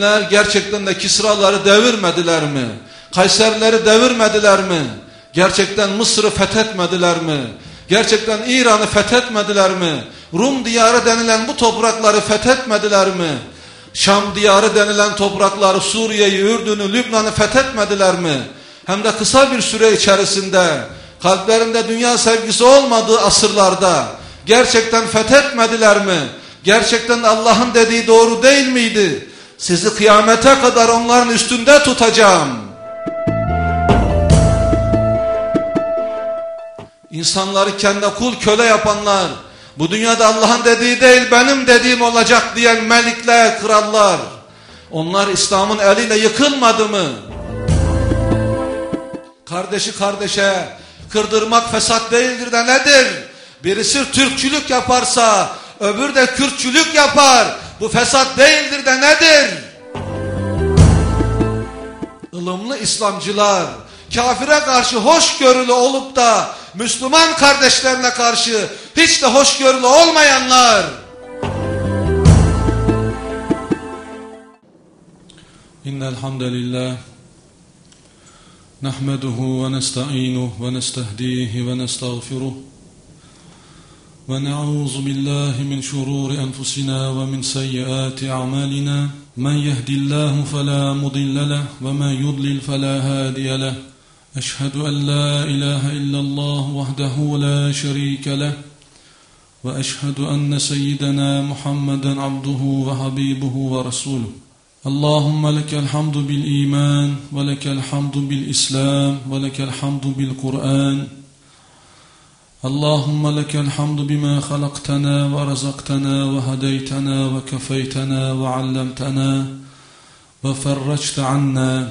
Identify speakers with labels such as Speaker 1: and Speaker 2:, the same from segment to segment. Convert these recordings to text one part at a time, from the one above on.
Speaker 1: müminler gerçekten de Kisraları devirmediler mi? Kayserileri devirmediler mi? Gerçekten Mısır'ı fethetmediler mi? Gerçekten İran'ı fethetmediler mi? Rum diyarı denilen bu toprakları fethetmediler mi? Şam diyarı denilen toprakları, Suriye'yi, Ürdün'ü, Lübnan'ı fethetmediler mi? Hem de kısa bir süre içerisinde, kalplerinde dünya sevgisi olmadığı asırlarda gerçekten fethetmediler mi? Gerçekten Allah'ın dediği doğru değil miydi? Sizi kıyamete kadar onların üstünde tutacağım. İnsanları kendi kul köle yapanlar, bu dünyada Allah'ın dediği değil benim dediğim olacak diyen melikler, krallar, onlar İslam'ın eliyle yıkılmadı mı? Kardeşi kardeşe kırdırmak fesat değildir de nedir? Birisi Türkçülük yaparsa öbürü de Kürtçülük yapar. Bu fesat değildir de nedir? Ilımlı İslamcılar kafire karşı hoşgörülü olup da Müslüman kardeşlerine karşı hiç de hoşgörülü olmayanlar. İnnel hamdelillah nahmeduhu ve nesta'inuhu ve nestehdihi ve nestağfiruh ve na'uzu billahi min şururi enfusina ve min seyyiati a'malina men yehdillahu fela mudille leh ve men yudlil fela hadiye leh. Eşhedü en la ilahe illallah vahdehu la şerike leh ve eşhedü enne seyyidena Muhammeden abduhu ve habibuhu ve resuluh. Allahümme lekel hamdu bil iman ve lekel hamdu bil islam ve lekel hamdu bil Kur'an. Allahümme lekel hamdu bima halaktana ve razaqtana ve hadeytana ve kefeytana ve allamtana ve ferracte anna.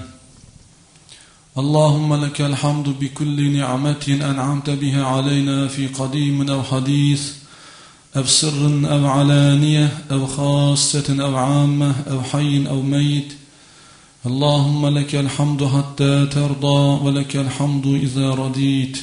Speaker 1: اللهم لك الحمد بكل نعمة أنعمت بها علينا في قديم أو حديث أو سر أو علانية أو خاصة أو عامة أو حي أو ميت. اللهم لك الحمد حتى ترضى ولك الحمد إذا رضيت.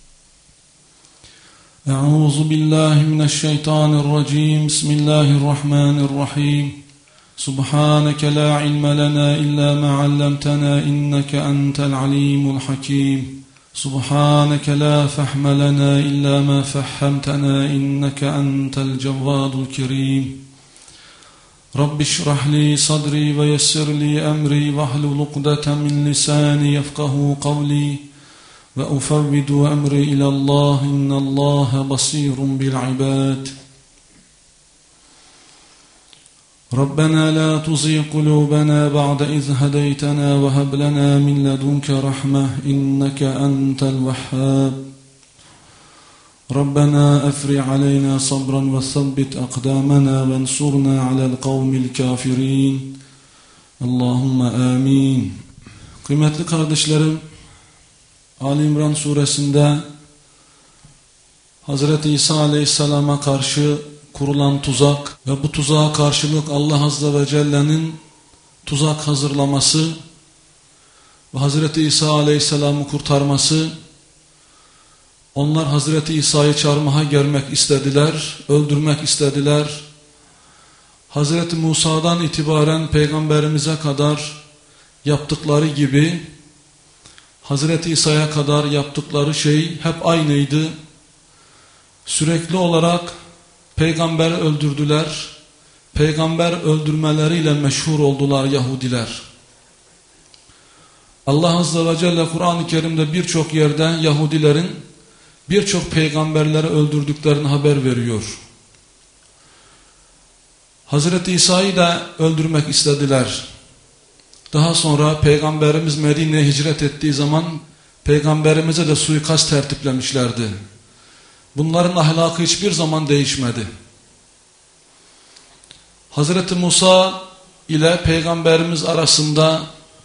Speaker 1: أعوذ بالله من الشيطان الرجيم. بسم الله الرحمن الرحيم. سبحانك لا علم لنا إلا ما علمتنا إنك أنت العليم الحكيم. سبحانك لا فهم لنا إلا ما فهمتنا إنك أنت الجواد الكريم. رب اشرح لي صدري ويسر لي أمري واحلل عقدة من لساني يفقهوا قولي وأفوض أمري إلى الله إن الله بصير بالعباد. ربنا لا تزغ قلوبنا بعد إذ هديتنا وهب لنا من لدنك رحمة إنك أنت الوهاب. ربنا أفرغ علينا صبرا وثبت أقدامنا وانصرنا على القوم الكافرين. اللهم آمين. Kıymetli kardeşlerim, Ali İmran suresinde Hazreti İsa Aleyhisselam'a karşı kurulan tuzak ve bu tuzağa karşılık Allah Azze ve Celle'nin tuzak hazırlaması ve Hazreti İsa Aleyhisselam'ı kurtarması, onlar Hazreti İsa'yı çarmıha germek istediler, öldürmek istediler. Hazreti Musa'dan itibaren Peygamberimize kadar yaptıkları gibi Hazreti İsa'ya kadar yaptıkları şey hep aynıydı. Sürekli olarak Peygamberi öldürdüler. Peygamber öldürmeleriyle meşhur oldular Yahudiler. Allah Azze ve Celle Kur'an-ı Kerim'de birçok yerde Yahudilerin birçok peygamberleri öldürdüklerini haber veriyor. Hazreti İsa'yı da öldürmek istediler. Daha sonra Peygamberimiz Medine'ye hicret ettiği zaman Peygamberimize de suikast tertiplemişlerdi. Bunların ahlakı hiçbir zaman değişmedi. Hazreti Musa ile Peygamberimiz arasında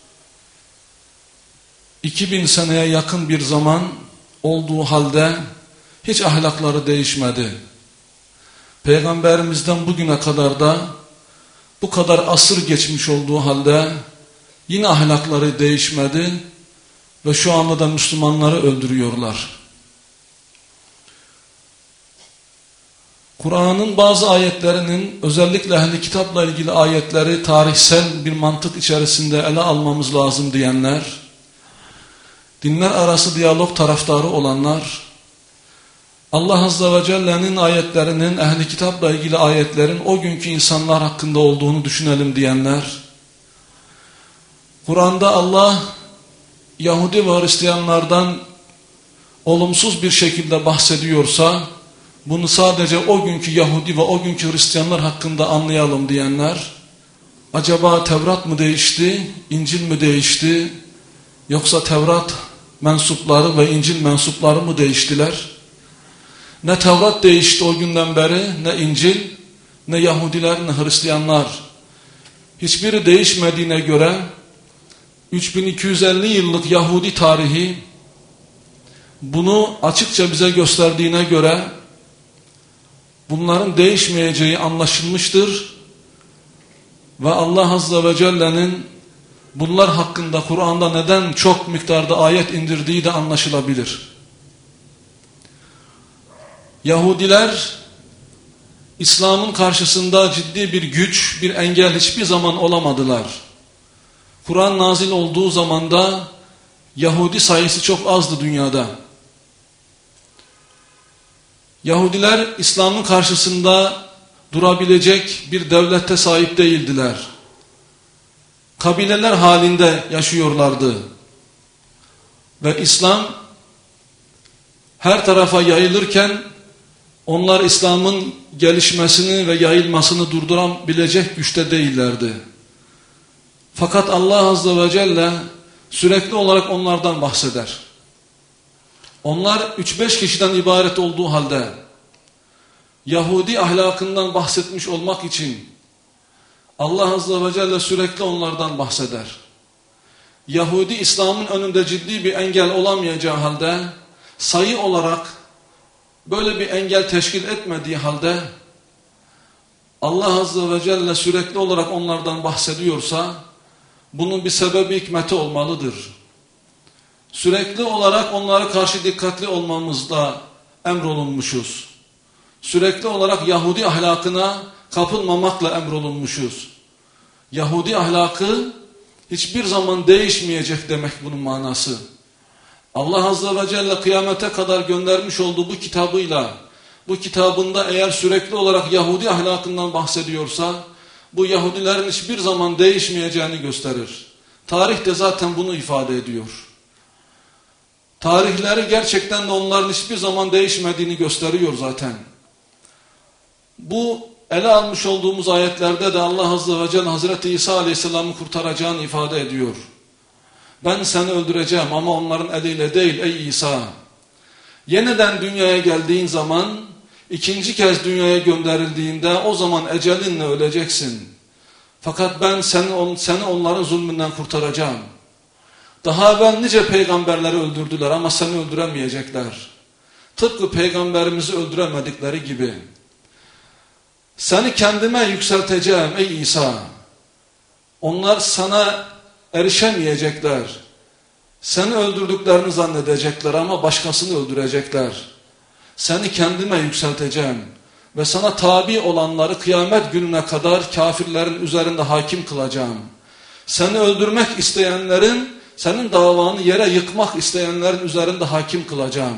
Speaker 1: 2000 seneye yakın bir zaman olduğu halde hiç ahlakları değişmedi. Peygamberimizden bugüne kadar da bu kadar asır geçmiş olduğu halde yine ahlakları değişmedi ve şu anda da Müslümanları öldürüyorlar. Kur'an'ın bazı ayetlerinin, özellikle ehli kitapla ilgili ayetleri tarihsel bir mantık içerisinde ele almamız lazım diyenler, dinler arası diyalog taraftarı olanlar, Allah Azze ve Celle'nin ayetlerinin, ehli kitapla ilgili ayetlerin o günkü insanlar hakkında olduğunu düşünelim diyenler, Kur'an'da Allah Yahudi ve Hristiyanlardan olumsuz bir şekilde bahsediyorsa, bunu sadece o günkü Yahudi ve o günkü Hristiyanlar hakkında anlayalım diyenler, acaba Tevrat mı değişti, İncil mi değişti, yoksa Tevrat mensupları ve İncil mensupları mı değiştiler? Ne Tevrat değişti o günden beri, ne İncil, ne Yahudiler, ne Hristiyanlar. Hiçbiri değişmediğine göre 3250 yıllık Yahudi tarihi bunu açıkça bize gösterdiğine göre bunların değişmeyeceği anlaşılmıştır ve Allah Azze ve Celle'nin bunlar hakkında Kur'an'da neden çok miktarda ayet indirdiği de anlaşılabilir. Yahudiler İslam'ın karşısında ciddi bir güç, bir engel hiçbir zaman olamadılar. Kur'an nazil olduğu zamanda Yahudi sayısı çok azdı dünyada. Yahudiler İslam'ın karşısında durabilecek bir devlete sahip değildiler. Kabileler halinde yaşıyorlardı. Ve İslam her tarafa yayılırken onlar İslam'ın gelişmesini ve yayılmasını durdurabilecek güçte değillerdi. Fakat Allah Azze ve Celle sürekli olarak onlardan bahseder. Onlar 3-5 kişiden ibaret olduğu halde Yahudi ahlakından bahsetmiş olmak için Allah Azze ve Celle sürekli onlardan bahseder. Yahudi İslam'ın önünde ciddi bir engel olamayacağı halde, sayı olarak böyle bir engel teşkil etmediği halde Allah Azze ve Celle sürekli olarak onlardan bahsediyorsa bunun bir sebebi hikmeti olmalıdır. Sürekli olarak onlara karşı dikkatli olmamızda emrolunmuşuz. Sürekli olarak Yahudi ahlakına kapılmamakla emrolunmuşuz. Yahudi ahlakı hiçbir zaman değişmeyecek demek bunun manası. Allah Azze ve Celle kıyamete kadar göndermiş olduğu bu kitabıyla, bu kitabında eğer sürekli olarak Yahudi ahlakından bahsediyorsa, bu Yahudilerin hiçbir zaman değişmeyeceğini gösterir. Tarih de zaten bunu ifade ediyor. Tarihleri gerçekten de onların hiçbir zaman değişmediğini gösteriyor zaten. Bu ele almış olduğumuz ayetlerde de Allah Azze ve Celle Hazreti İsa Aleyhisselam'ı kurtaracağını ifade ediyor. Ben seni öldüreceğim ama onların eliyle değil ey İsa. Yeniden dünyaya geldiğin zaman, ikinci kez dünyaya gönderildiğinde o zaman ecelinle öleceksin. Fakat ben seni onların zulmünden kurtaracağım. Daha evvel nice peygamberleri öldürdüler ama seni öldüremeyecekler. Tıpkı peygamberimizi öldüremedikleri gibi. Seni kendime yükselteceğim ey İsa. Onlar sana erişemeyecekler. Seni öldürdüklerini zannedecekler ama başkasını öldürecekler. Seni kendime yükselteceğim ve sana tabi olanları kıyamet gününe kadar kafirlerin üzerinde hakim kılacağım. Seni öldürmek isteyenlerin, senin davanı yere yıkmak isteyenlerin üzerinde hakim kılacağım.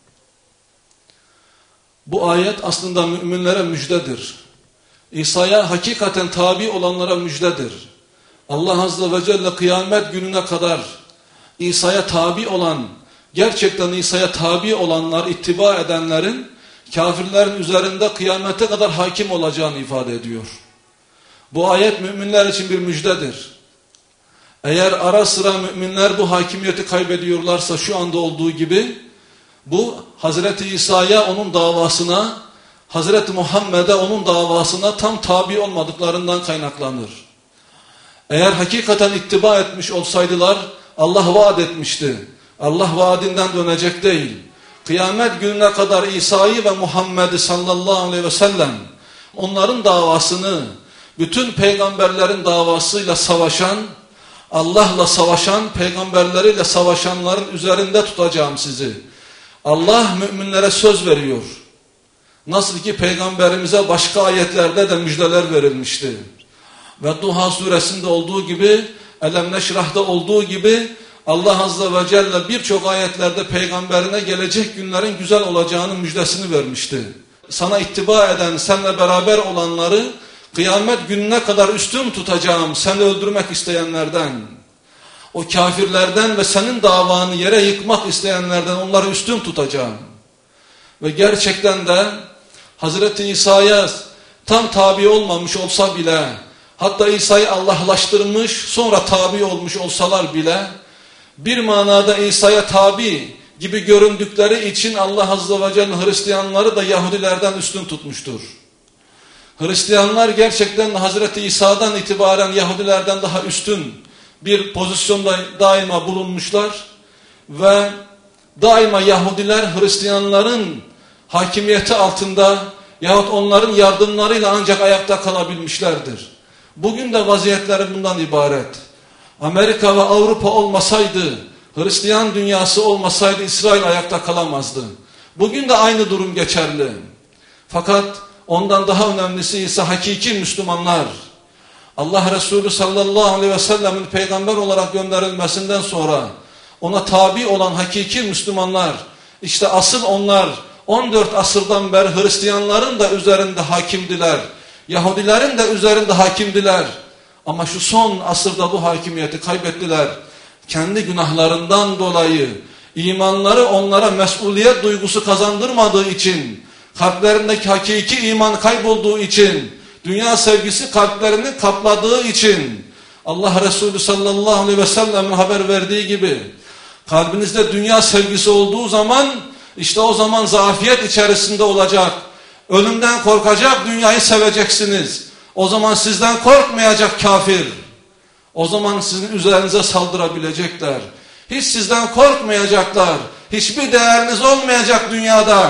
Speaker 1: Bu ayet aslında müminlere müjdedir. İsa'ya hakikaten tabi olanlara müjdedir. Allah Azze ve Celle kıyamet gününe kadar İsa'ya tabi olan, gerçekten İsa'ya tabi olanlar, ittiba edenlerin kafirlerin üzerinde kıyamete kadar hakim olacağını ifade ediyor. Bu ayet müminler için bir müjdedir. Eğer ara sıra müminler bu hakimiyeti kaybediyorlarsa şu anda olduğu gibi, bu Hazreti İsa'ya onun davasına, Hazreti Muhammed'e onun davasına tam tabi olmadıklarından kaynaklanır. Eğer hakikaten ittiba etmiş olsaydılar, Allah vaat etmişti. Allah vaadinden dönecek değil. Kıyamet gününe kadar İsa'yı ve Muhammed'i sallallahu aleyhi ve sellem, onların davasını, bütün peygamberlerin davasıyla savaşan, Allah'la savaşan, peygamberleriyle savaşanların üzerinde tutacağım sizi. Allah müminlere söz veriyor. Nasıl ki Peygamberimize başka ayetlerde de müjdeler verilmişti. Ve Duha suresinde olduğu gibi, Elem Neşrah'da olduğu gibi Allah Azze ve Celle birçok ayetlerde peygamberine gelecek günlerin güzel olacağının müjdesini vermişti. Sana ittiba eden, seninle beraber olanları kıyamet gününe kadar üstün tutacağım, seni öldürmek isteyenlerden, o kafirlerden ve senin davanı yere yıkmak isteyenlerden onları üstün tutacağım. Ve gerçekten de Hazreti İsa'ya tam tabi olmamış olsa bile, hatta İsa'yı Allahlaştırmış sonra tabi olmuş olsalar bile, bir manada İsa'ya tabi gibi göründükleri için Allah Azze ve Celle Hristiyanları da Yahudilerden üstün tutmuştur. Hristiyanlar gerçekten Hazreti İsa'dan itibaren Yahudilerden daha üstün bir pozisyonda daima bulunmuşlar ve daima Yahudiler Hristiyanların hakimiyeti altında yahut onların yardımlarıyla ancak ayakta kalabilmişlerdir. Bugün de vaziyetleri bundan ibaret. Amerika ve Avrupa olmasaydı, Hristiyan dünyası olmasaydı İsrail ayakta kalamazdı. Bugün de aynı durum geçerli. Fakat ondan daha önemlisi ise hakiki Müslümanlar. Allah Resulü sallallahu aleyhi ve sellemin peygamber olarak gönderilmesinden sonra ona tabi olan hakiki Müslümanlar, işte asıl onlar 14 asırdan beri Hristiyanların da üzerinde hakimdiler. Yahudilerin de üzerinde hakimdiler. Ama şu son asırda bu hakimiyeti kaybettiler. Kendi günahlarından dolayı, imanları onlara mesuliyet duygusu kazandırmadığı için, kalplerindeki hakiki iman kaybolduğu için, dünya sevgisi kalplerini kapladığı için, Allah Resulü sallallahu aleyhi ve sellem'in haber verdiği gibi, kalbinizde dünya sevgisi olduğu zaman, işte o zaman zafiyet içerisinde olacak. Ölümden korkacak, dünyayı seveceksiniz. O zaman sizden korkmayacak kafir. O zaman sizin üzerinize saldırabilecekler. Hiç sizden korkmayacaklar. Hiçbir değeriniz olmayacak dünyada.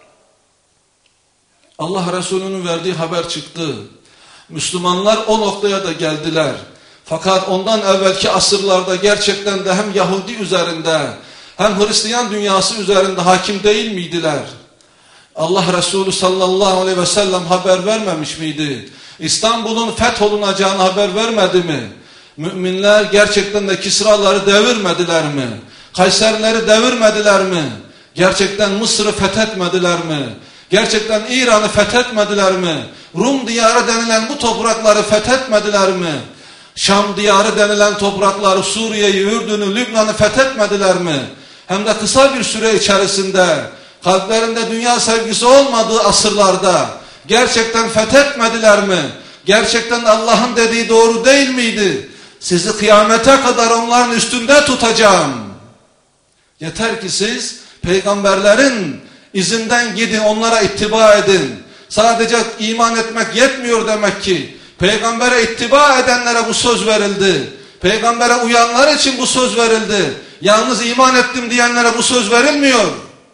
Speaker 1: Allah Resulü'nün verdiği haber çıktı. Müslümanlar o noktaya da geldiler. Fakat ondan evvelki asırlarda gerçekten de hem Yahudi üzerinde hem Hristiyan dünyası üzerinde hakim değil miydiler? Allah Resulü sallallahu aleyhi ve sellem haber vermemiş miydi? İstanbul'un fetholunacağını haber vermedi mi? Müminler gerçekten de Kisraları devirmediler mi? Kayserileri devirmediler mi? Gerçekten Mısır'ı fethetmediler mi? Gerçekten İran'ı fethetmediler mi? Rum diyarı denilen bu toprakları fethetmediler mi? Şam diyarı denilen toprakları, Suriye'yi, Ürdün'ü, Lübnan'ı fethetmediler mi? Hem de kısa bir süre içerisinde, kalplerinde dünya sevgisi olmadığı asırlarda gerçekten fethetmediler mi? Gerçekten Allah'ın dediği doğru değil miydi? Sizi kıyamete kadar onların üstünde tutacağım. Yeter ki siz peygamberlerin izinden gidin, onlara ittiba edin. Sadece iman etmek yetmiyor demek ki. Peygambere ittiba edenlere bu söz verildi. Peygambere uyanlar için bu söz verildi. Yalnız iman ettim diyenlere bu söz verilmiyor.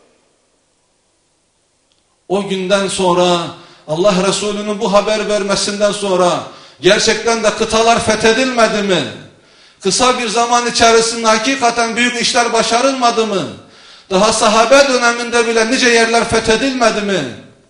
Speaker 1: O günden sonra Allah Resulü'nün bu haber vermesinden sonra gerçekten de kıtalar fethedilmedi mi? Kısa bir zaman içerisinde hakikaten büyük işler başarılmadı mı? Daha sahabe döneminde bile nice yerler fethedilmedi mi?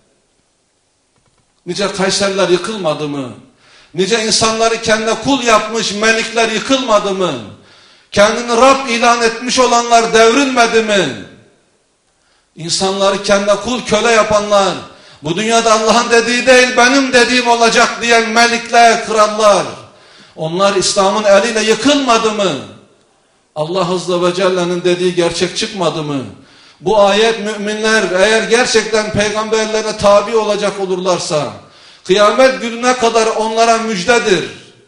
Speaker 1: Nice Kayseriler yıkılmadı mı? Nice insanları kendine kul yapmış melikler yıkılmadı mı? Kendini Rab ilan etmiş olanlar devrilmedi mi? İnsanları kendine kul köle yapanlar, bu dünyada Allah'ın dediği değil benim dediğim olacak diyen melikler, krallar, onlar İslam'ın eliyle yıkılmadı mı? Allah Azze ve Celle'nin dediği gerçek çıkmadı mı? Bu ayet müminler eğer gerçekten peygamberlerine tabi olacak olurlarsa, kıyamet gününe kadar onlara müjdedir.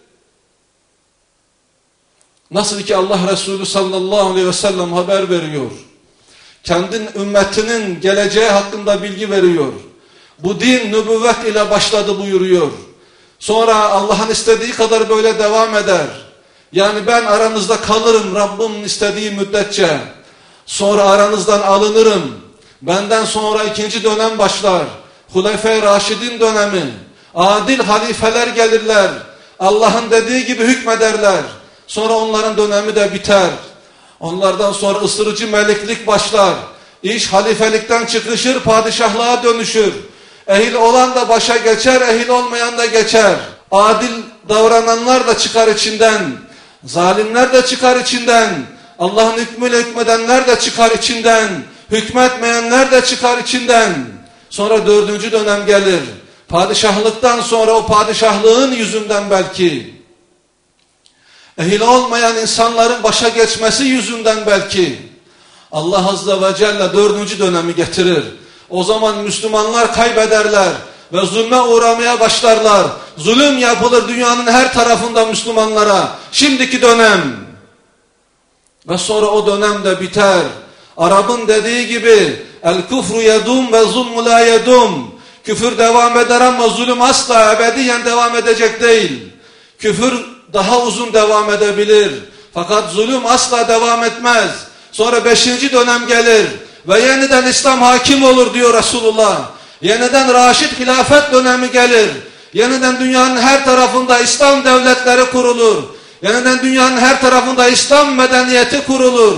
Speaker 1: Nasıl ki Allah Resulü sallallahu aleyhi ve sellem haber veriyor. Kendin ümmetinin geleceği hakkında bilgi veriyor. Bu din nübüvvet ile başladı buyuruyor. Sonra Allah'ın istediği kadar böyle devam eder. Yani ben aranızda kalırım Rabbimin istediği müddetçe. Sonra aranızdan alınırım. Benden sonra ikinci dönem başlar. Hulefai Raşidin dönemi. Adil halifeler gelirler. Allah'ın dediği gibi hükmederler. Sonra onların dönemi de biter. Onlardan sonra ısırıcı meliklik başlar. İş halifelikten çıkışır, padişahlığa dönüşür. Ehil olan da başa geçer, ehil olmayan da geçer. Adil davrananlar da çıkar içinden. Zalimler de çıkar içinden. Allah'ın hükmüyle hükmedenler de çıkar içinden. Hükmetmeyenler de çıkar içinden. Sonra 4. dönem gelir. Padişahlıktan sonra o padişahlığın yüzünden belki, ehil olmayan insanların başa geçmesi yüzünden belki Allah Azze ve Celle 4. dönemi getirir. O zaman Müslümanlar kaybederler ve zulme uğramaya başlarlar. Zulüm yapılır dünyanın her tarafında Müslümanlara. Şimdiki dönem. Ve sonra o dönem de biter. Arap'ın dediği gibi el kufru yedum ve zulmu la yedum. Küfür devam eder ama zulüm asla ebediyen devam edecek değil. Küfür daha uzun devam edebilir. Fakat zulüm asla devam etmez. Sonra 5. dönem gelir ve yeniden İslam hakim olur diyor Resulullah. Yeniden Raşid hilafet dönemi gelir. Yeniden dünyanın her tarafında İslam devletleri kurulur. Yeniden dünyanın her tarafında İslam medeniyeti kurulur.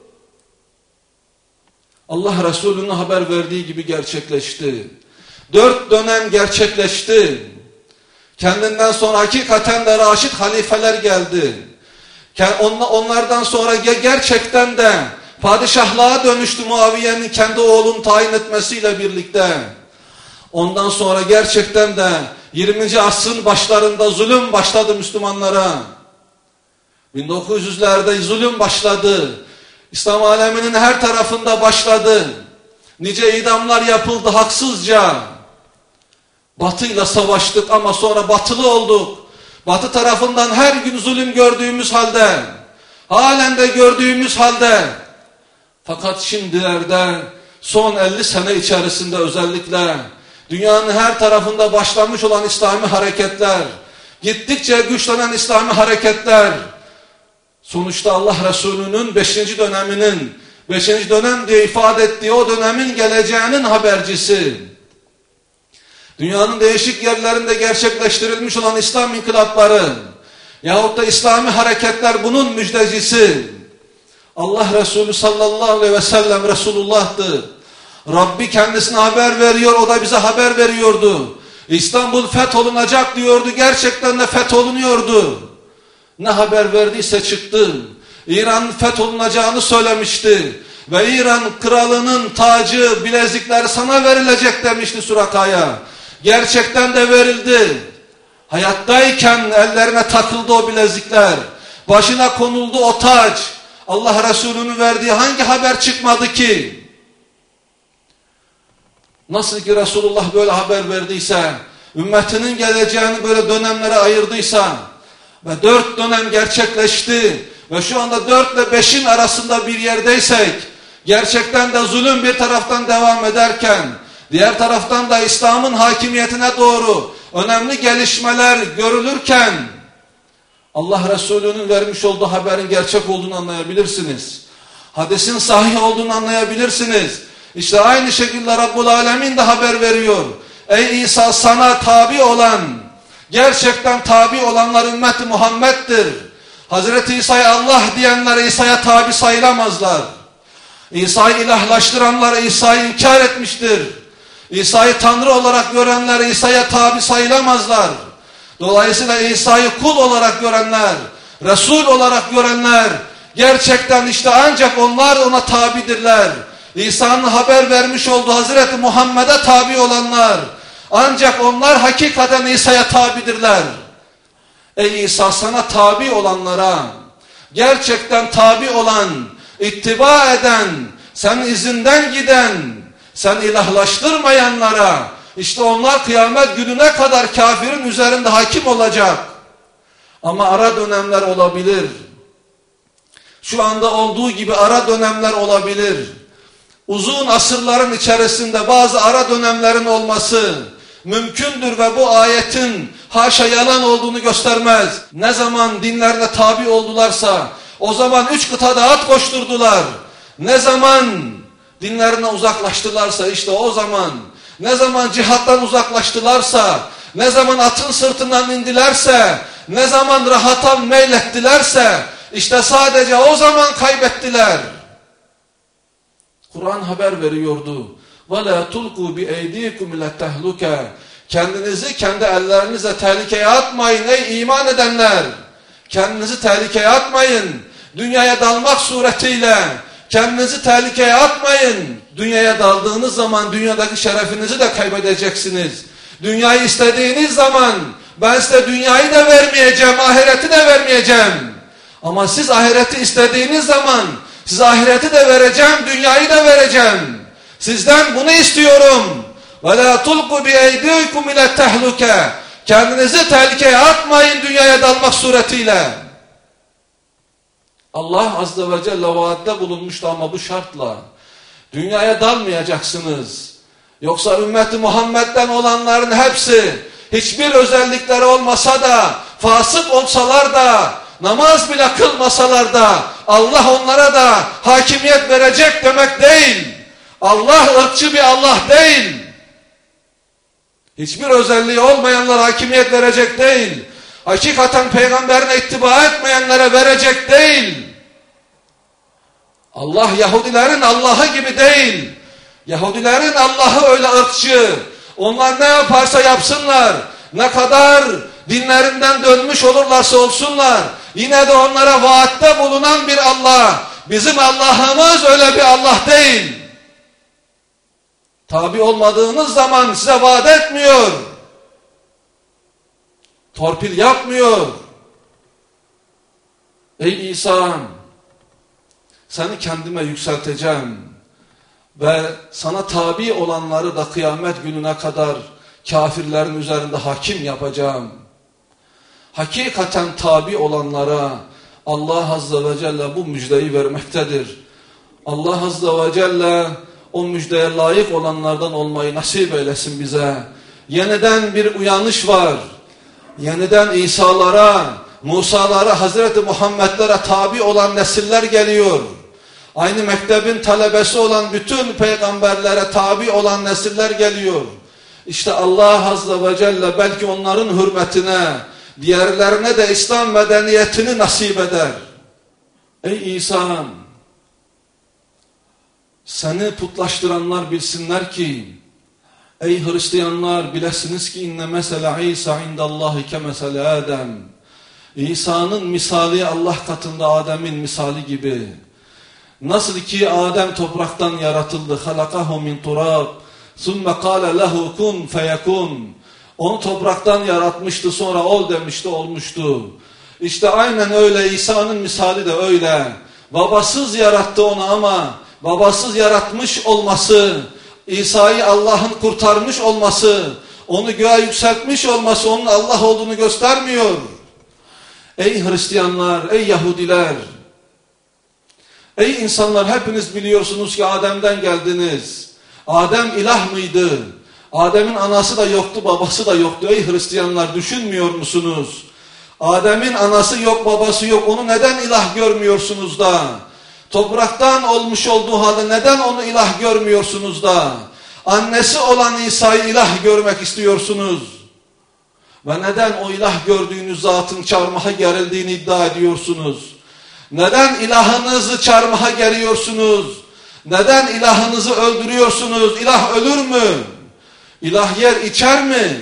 Speaker 1: Allah Resulü'nün haber verdiği gibi gerçekleşti. 4 dönem gerçekleşti. Kendinden sonra hakikaten de Raşid halifeler geldi. Onlardan sonra gerçekten de padişahlığa dönüştü Muaviye'nin kendi oğlunu tayin etmesiyle birlikte. Ondan sonra gerçekten de 20. asrın başlarında zulüm başladı Müslümanlara. 1900'lerde zulüm başladı. İslam aleminin her tarafında başladı. Nice idamlar yapıldı haksızca. Batı'yla savaştık ama sonra batılı olduk. Batı tarafından her gün zulüm gördüğümüz halde, halen de gördüğümüz halde, fakat şimdilerde son 50 sene içerisinde özellikle dünyanın her tarafında başlamış olan İslami hareketler, gittikçe güçlenen İslami hareketler, sonuçta Allah Resulü'nün 5. döneminin, 5. dönem diye ifade ettiği o dönemin geleceğinin habercisi. Dünyanın değişik yerlerinde gerçekleştirilmiş olan İslam inkılapları yahut da İslami hareketler bunun müjdecisi. Allah Resulü sallallahu aleyhi ve sellem Resulullah'tı. Rabbi kendisine haber veriyor, o da bize haber veriyordu. İstanbul fetholunacak diyordu, gerçekten de fetholunuyordu. Ne haber verdiyse çıktı. İran'ın fetholunacağını söylemişti. Ve İran kralının tacı, bilezikleri sana verilecek demişti Suraka'ya. Gerçekten de verildi. Hayattayken ellerine takıldı o bilezikler. Başına konuldu o taç. Allah Resulü'nün verdiği hangi haber çıkmadı ki? Nasıl ki Resulullah böyle haber verdiyse, ümmetinin geleceğini böyle dönemlere ayırdıysa ve 4 dönem gerçekleşti ve şu anda 4 ile 5'in arasında bir yerdeysek, gerçekten de zulüm bir taraftan devam ederken, diğer taraftan da İslam'ın hakimiyetine doğru önemli gelişmeler görülürken, Allah Resulü'nün vermiş olduğu haberin gerçek olduğunu anlayabilirsiniz. Hadisin sahih olduğunu anlayabilirsiniz. İşte aynı şekilde Rabbul Alemin de haber veriyor. Ey İsa, sana tabi olan, gerçekten tabi olanlar ümmeti Muhammed'dir. Hazreti İsa'ya Allah diyenler İsa'ya tabi sayılamazlar. İsa'yı ilahlaştıranlar İsa'yı inkar etmiştir. İsa'yı Tanrı olarak görenler İsa'ya tabi sayılamazlar. Dolayısıyla İsa'yı kul olarak görenler, Resul olarak görenler, gerçekten işte ancak onlar ona tabidirler. İsa'nın haber vermiş olduğu Hazreti Muhammed'e tabi olanlar, ancak onlar hakikaten İsa'ya tabidirler. Ey İsa, sana tabi olanlara, gerçekten tabi olan, ittiba eden, senin izinden giden, sen ilahlaştırmayanlara, işte onlar kıyamet gününe kadar kafirin üzerinde hakim olacak. Ama ara dönemler olabilir. Şu anda olduğu gibi ara dönemler olabilir. Uzun asırların içerisinde bazı ara dönemlerin olması mümkündür ve bu ayetin haşa yalan olduğunu göstermez. Ne zaman dinlerine tabi oldularsa o zaman 3 kıtada at koşturdular. Ne zaman dinlerine uzaklaştılarsa işte o zaman, ne zaman cihattan uzaklaştılarsa, ne zaman atın sırtından indilerse, ne zaman rahata meylettilerse işte sadece o zaman kaybettiler. Kur'an haber veriyordu. وَلَا تُلْقُوا بِاَيْد۪يكُمْ اِلَى التَّهْلُكَ Kendinizi kendi ellerinizle tehlikeye atmayın ey iman edenler. Kendinizi tehlikeye atmayın. Dünyaya dalmak suretiyle kendinizi tehlikeye atmayın. Dünyaya daldığınız zaman dünyadaki şerefinizi de kaybedeceksiniz. Dünyayı istediğiniz zaman ben size dünyayı da vermeyeceğim, ahireti de vermeyeceğim. Ama siz ahireti istediğiniz zaman size ahireti de vereceğim, dünyayı da vereceğim. Sizden bunu istiyorum. وَلَا تُلْقُوا بِاَيْدِيكُمْ اِلَى التَّهْلُكَ Kendinizi tehlikeye atmayın dünyaya dalmak suretiyle. Allah Azze ve Celle vaatte bulunmuştu ama bu şartla. Dünyaya dalmayacaksınız. Yoksa ümmeti Muhammed'den olanların hepsi hiçbir özellikleri olmasa da, fasık olsalar da, namaz bile kılmasalar da Allah onlara da hakimiyet verecek demek değil. Allah ırkçı bir Allah değil. Hiçbir özelliği olmayanlara hakimiyet verecek değil. Hakikaten peygamberine ittiba etmeyenlere verecek değil. Allah Yahudilerin Allah'ı gibi değil. Yahudilerin Allah'ı öyle ırkçı. Onlar ne yaparsa yapsınlar, ne kadar dinlerinden dönmüş olurlarsa olsunlar, yine de onlara vaatte bulunan bir Allah. Bizim Allah'ımız öyle bir Allah değil. Tabi olmadığınız zaman size vaat etmiyor. Torpil yapmıyor. Ey İsa, seni kendime yükselteceğim ve sana tabi olanları da kıyamet gününe kadar kafirlerin üzerinde hakim yapacağım. Hakikaten tabi olanlara Allah Azze ve Celle bu müjdeyi vermektedir. Allah Azze ve Celle o müjdeye layık olanlardan olmayı nasip eylesin bize. Yeniden bir uyanış var. Yeniden İsa'lara, Musa'lara, Hazreti Muhammed'lere tabi olan nesiller geliyor. Aynı mektebin talebesi olan bütün peygamberlere tabi olan nesiller geliyor. İşte Allah Azze ve Celle belki onların hürmetine, diğerlerine de İslam medeniyetini nasip eder. Ey İsa, seni putlaştıranlar bilsinler ki, ey Hristiyanlar bilesiniz ki inne mesele İsa indallahi ke mesele Adem. İsa'nın misali Allah katında Adem'in misali gibi. Nasıl ki Adem topraktan yaratıldı. Halakahu min turab. Sümme kâle lehu kun feyekun. Onu topraktan yaratmıştı, sonra ol demişti, olmuştu. İşte aynen öyle İsa'nın misali de öyle. Babasız yarattı onu ama babasız yaratmış olması, İsa'yı Allah'ın kurtarmış olması, onu göğe yükseltmiş olması onun Allah olduğunu göstermiyor. Ey Hristiyanlar, ey Yahudiler, ey insanlar, hepiniz biliyorsunuz ki Adem'den geldiniz. Adem ilah mıydı? Adem'in anası da yoktu, babası da yoktu. Ey Hristiyanlar, düşünmüyor musunuz? Adem'in anası yok, babası yok. Onu neden ilah görmüyorsunuz da? Topraktan olmuş olduğu halde neden onu ilah görmüyorsunuz da? Annesi olan İsa'yı ilah görmek istiyorsunuz. Ve neden o ilah gördüğünüz zatın çarmıha gerildiğini iddia ediyorsunuz? Neden ilahınızı çarmıha geriyorsunuz? Neden ilahınızı öldürüyorsunuz? İlah ölür mü? İlah yer içer mi?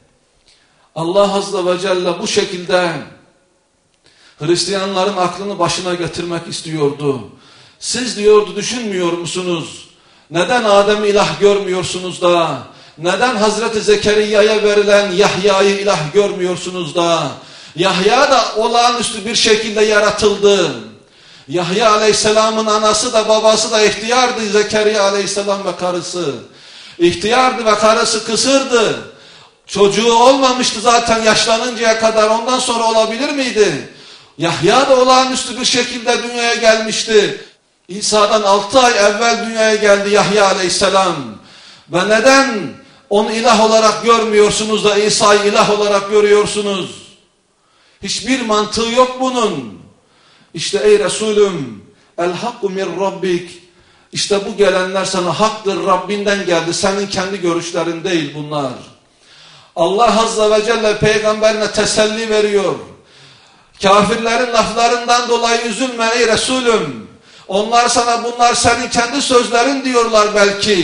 Speaker 1: Allah Azze ve Celle bu şekilde Hristiyanların aklını başına getirmek istiyordu. Siz diyordu, düşünmüyor musunuz? Neden Adem'i ilah görmüyorsunuz da? Neden Hazreti Zekeriya'ya verilen Yahya'yı ilah görmüyorsunuz da? Yahya da olağanüstü bir şekilde yaratıldı. Yahya aleyhisselamın anası da babası da ihtiyardı, Zekeriya aleyhisselam ve karısı. İhtiyardı ve karısı kısırdı. Çocuğu olmamıştı zaten yaşlanıncaya kadar, ondan sonra olabilir miydi? Yahya da olağanüstü bir şekilde dünyaya gelmişti. İsa'dan 6 ay evvel dünyaya geldi Yahya aleyhisselam. Ve neden onu ilah olarak görmüyorsunuz da İsa'yı ilah olarak görüyorsunuz? Hiçbir mantığı yok bunun. İşte ey Resulüm, el hakku min rabbik. İşte bu gelenler sana haktır, Rabbinden geldi. Senin kendi görüşlerin değil bunlar. Allah Azze ve Celle peygamberine teselli veriyor. Kafirlerin laflarından dolayı üzülme ey Resulüm. Onlar sana bunlar senin kendi sözlerin diyorlar belki.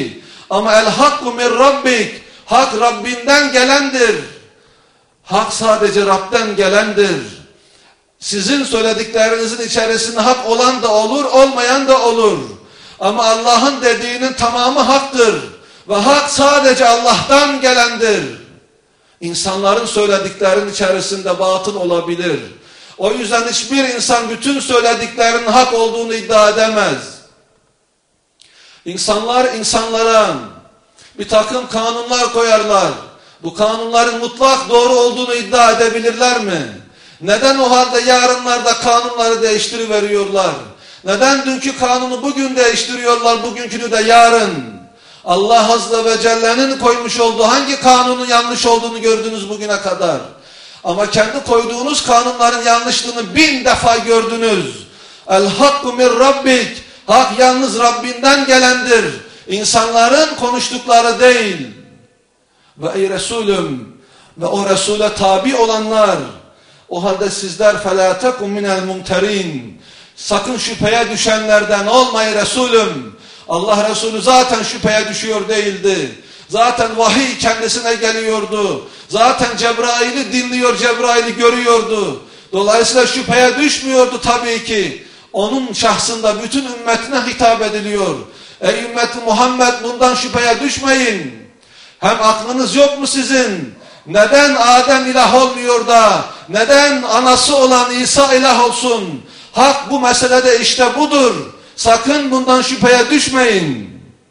Speaker 1: Ama el hakku min rabbik. Hak Rabbinden gelendir. Hak sadece Rab'den gelendir. Sizin söylediklerinizin içerisinde hak olan da olur, olmayan da olur. Ama Allah'ın dediğinin tamamı haktır. Ve hak sadece Allah'tan gelendir. İnsanların söylediklerinin içerisinde batıl olabilir. O yüzden hiçbir insan bütün söylediklerinin hak olduğunu iddia edemez. İnsanlar insanlara bir takım kanunlar koyarlar. Bu kanunların mutlak doğru olduğunu iddia edebilirler mi? Neden o halde yarınlarda kanunları değiştiriveriyorlar? Neden dünkü kanunu bugün değiştiriyorlar, bugünkünü de yarın? Allah Azze ve Celle'nin koymuş olduğu hangi kanunun yanlış olduğunu gördünüz bugüne kadar? Ama kendi koyduğunuz kanunların yanlışlığını 1000 defa gördünüz. El hakku min rabbik. Hak yalnız Rabbinden gelendir. İnsanların konuştukları değil. Ve ey Resulüm ve o Resul'e tabi olanlar, o halde sizler فَلَا تَكُمْ مِنَ الْمُمْتَرِينَ. Sakın şüpheye düşenlerden olmayın Resulüm. Allah Resulü zaten şüpheye düşüyor değildi. Zaten vahiy kendisine geliyordu. Zaten Cebrail'i dinliyor, Cebrail'i görüyordu. Dolayısıyla şüpheye düşmüyordu tabii ki. Onun şahsında bütün ümmetine hitap ediliyor. Ey ümmeti Muhammed, bundan şüpheye düşmeyin. Hem aklınız yok mu sizin? Neden Adem ilah olmuyor da, neden anası olan İsa ilah olsun? Hak bu meselede işte budur. Sakın bundan şüpheye düşmeyin.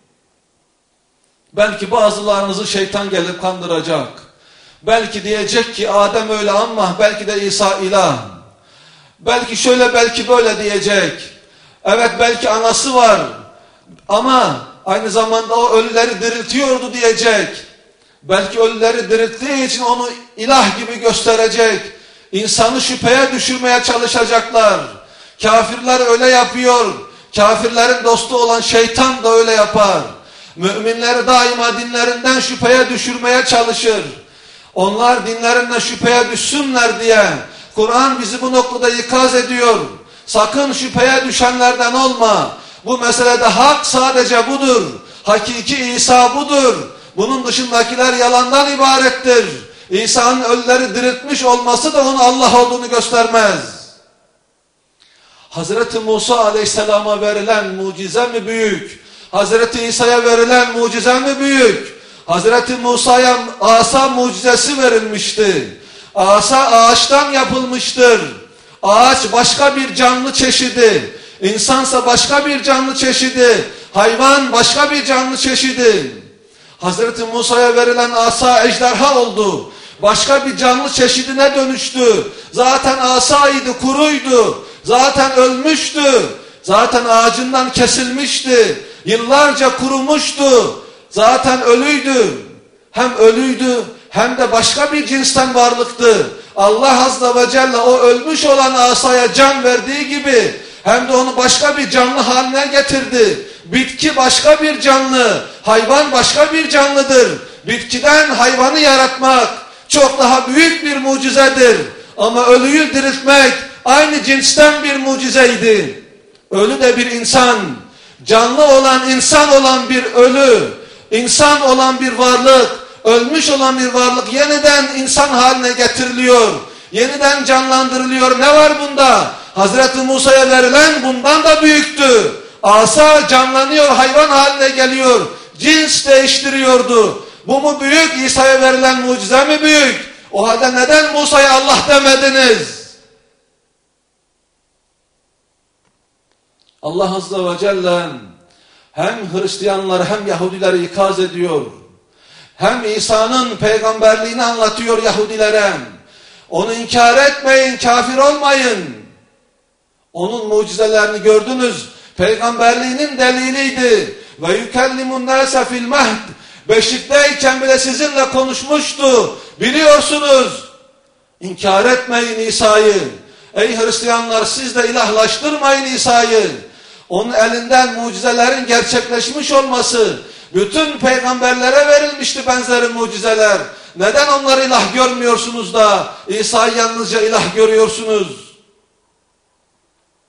Speaker 1: Belki bazılarınızı şeytan gelip kandıracak. Belki diyecek ki Adem öyle ama belki de İsa ilah. Belki şöyle belki böyle diyecek. Evet belki anası var ama aynı zamanda o ölüleri diriltiyordu diyecek. Belki ölüleri dirilttiği için onu ilah gibi gösterecek. İnsanı şüpheye düşürmeye çalışacaklar. Kafirler öyle yapıyor. Kafirlerin dostu olan şeytan da öyle yapar. Müminleri daima dinlerinden şüpheye düşürmeye çalışır. Onlar dinlerinden şüpheye düşsünler diye Kur'an bizi bu noktada ikaz ediyor. Sakın şüpheye düşenlerden olma. Bu meselede hak sadece budur. Hakiki İsa budur. Bunun dışındakiler yalandan ibarettir. İsa'nın ölüleri diriltmiş olması da onun Allah olduğunu göstermez. Hazreti Musa Aleyhisselam'a verilen mucize mi büyük? Hazreti İsa'ya verilen mucize mi büyük? Hazreti Musa'ya asa mucizesi verilmişti. Asa ağaçtan yapılmıştır. Ağaç başka bir canlı çeşidi. İnsansa başka bir canlı çeşidi. Hayvan başka bir canlı çeşidi. Hazreti Musa'ya verilen asa ejderha oldu. Başka bir canlı çeşidine dönüştü. Zaten asaydı, kuruydu. Zaten ölmüştü. Zaten ağacından kesilmişti. Yıllarca kurumuştu. Zaten ölüydü. Hem ölüydü hem de başka bir cinsten varlıktı. Allah Azze ve Celle o ölmüş olan asaya can verdiği gibi hem de onu başka bir canlı haline getirdi. Bitki başka bir canlı, hayvan başka bir canlıdır. Bitkiden hayvanı yaratmak çok daha büyük bir mucizedir. Ama ölüyü diriltmek aynı cinsten bir mucizeydi. Ölü de bir insan, canlı olan insan olan bir ölü, insan olan bir varlık, ölmüş olan bir varlık yeniden insan haline getiriliyor. Yeniden canlandırılıyor. Ne var bunda? Hazreti Musa'ya verilen bundan da büyüktü. Asa canlanıyor, hayvan haline geliyor. Cins değiştiriyordu. Bu mu büyük? İsa'ya verilen mucize mi büyük? O halde neden Musa'ya Allah demediniz? Allah Azze ve Celle hem Hristiyanları hem Yahudileri ikaz ediyor. Hem İsa'nın peygamberliğini anlatıyor Yahudilere. Onu inkar etmeyin, kafir olmayın. Onun mucizelerini gördünüz. Peygamberliğinin deliliydi. Ve yukellimun nase fil mahd. Beşikteyken bile sizinle konuşmuştu. Biliyorsunuz. İnkar etmeyin İsa'yı. Ey Hristiyanlar, siz de ilahlaştırmayın İsa'yı. Onun elinden mucizelerin gerçekleşmiş olması, bütün peygamberlere verilmişti benzeri mucizeler. Neden onları ilah görmüyorsunuz da İsa'yı yalnızca ilah görüyorsunuz?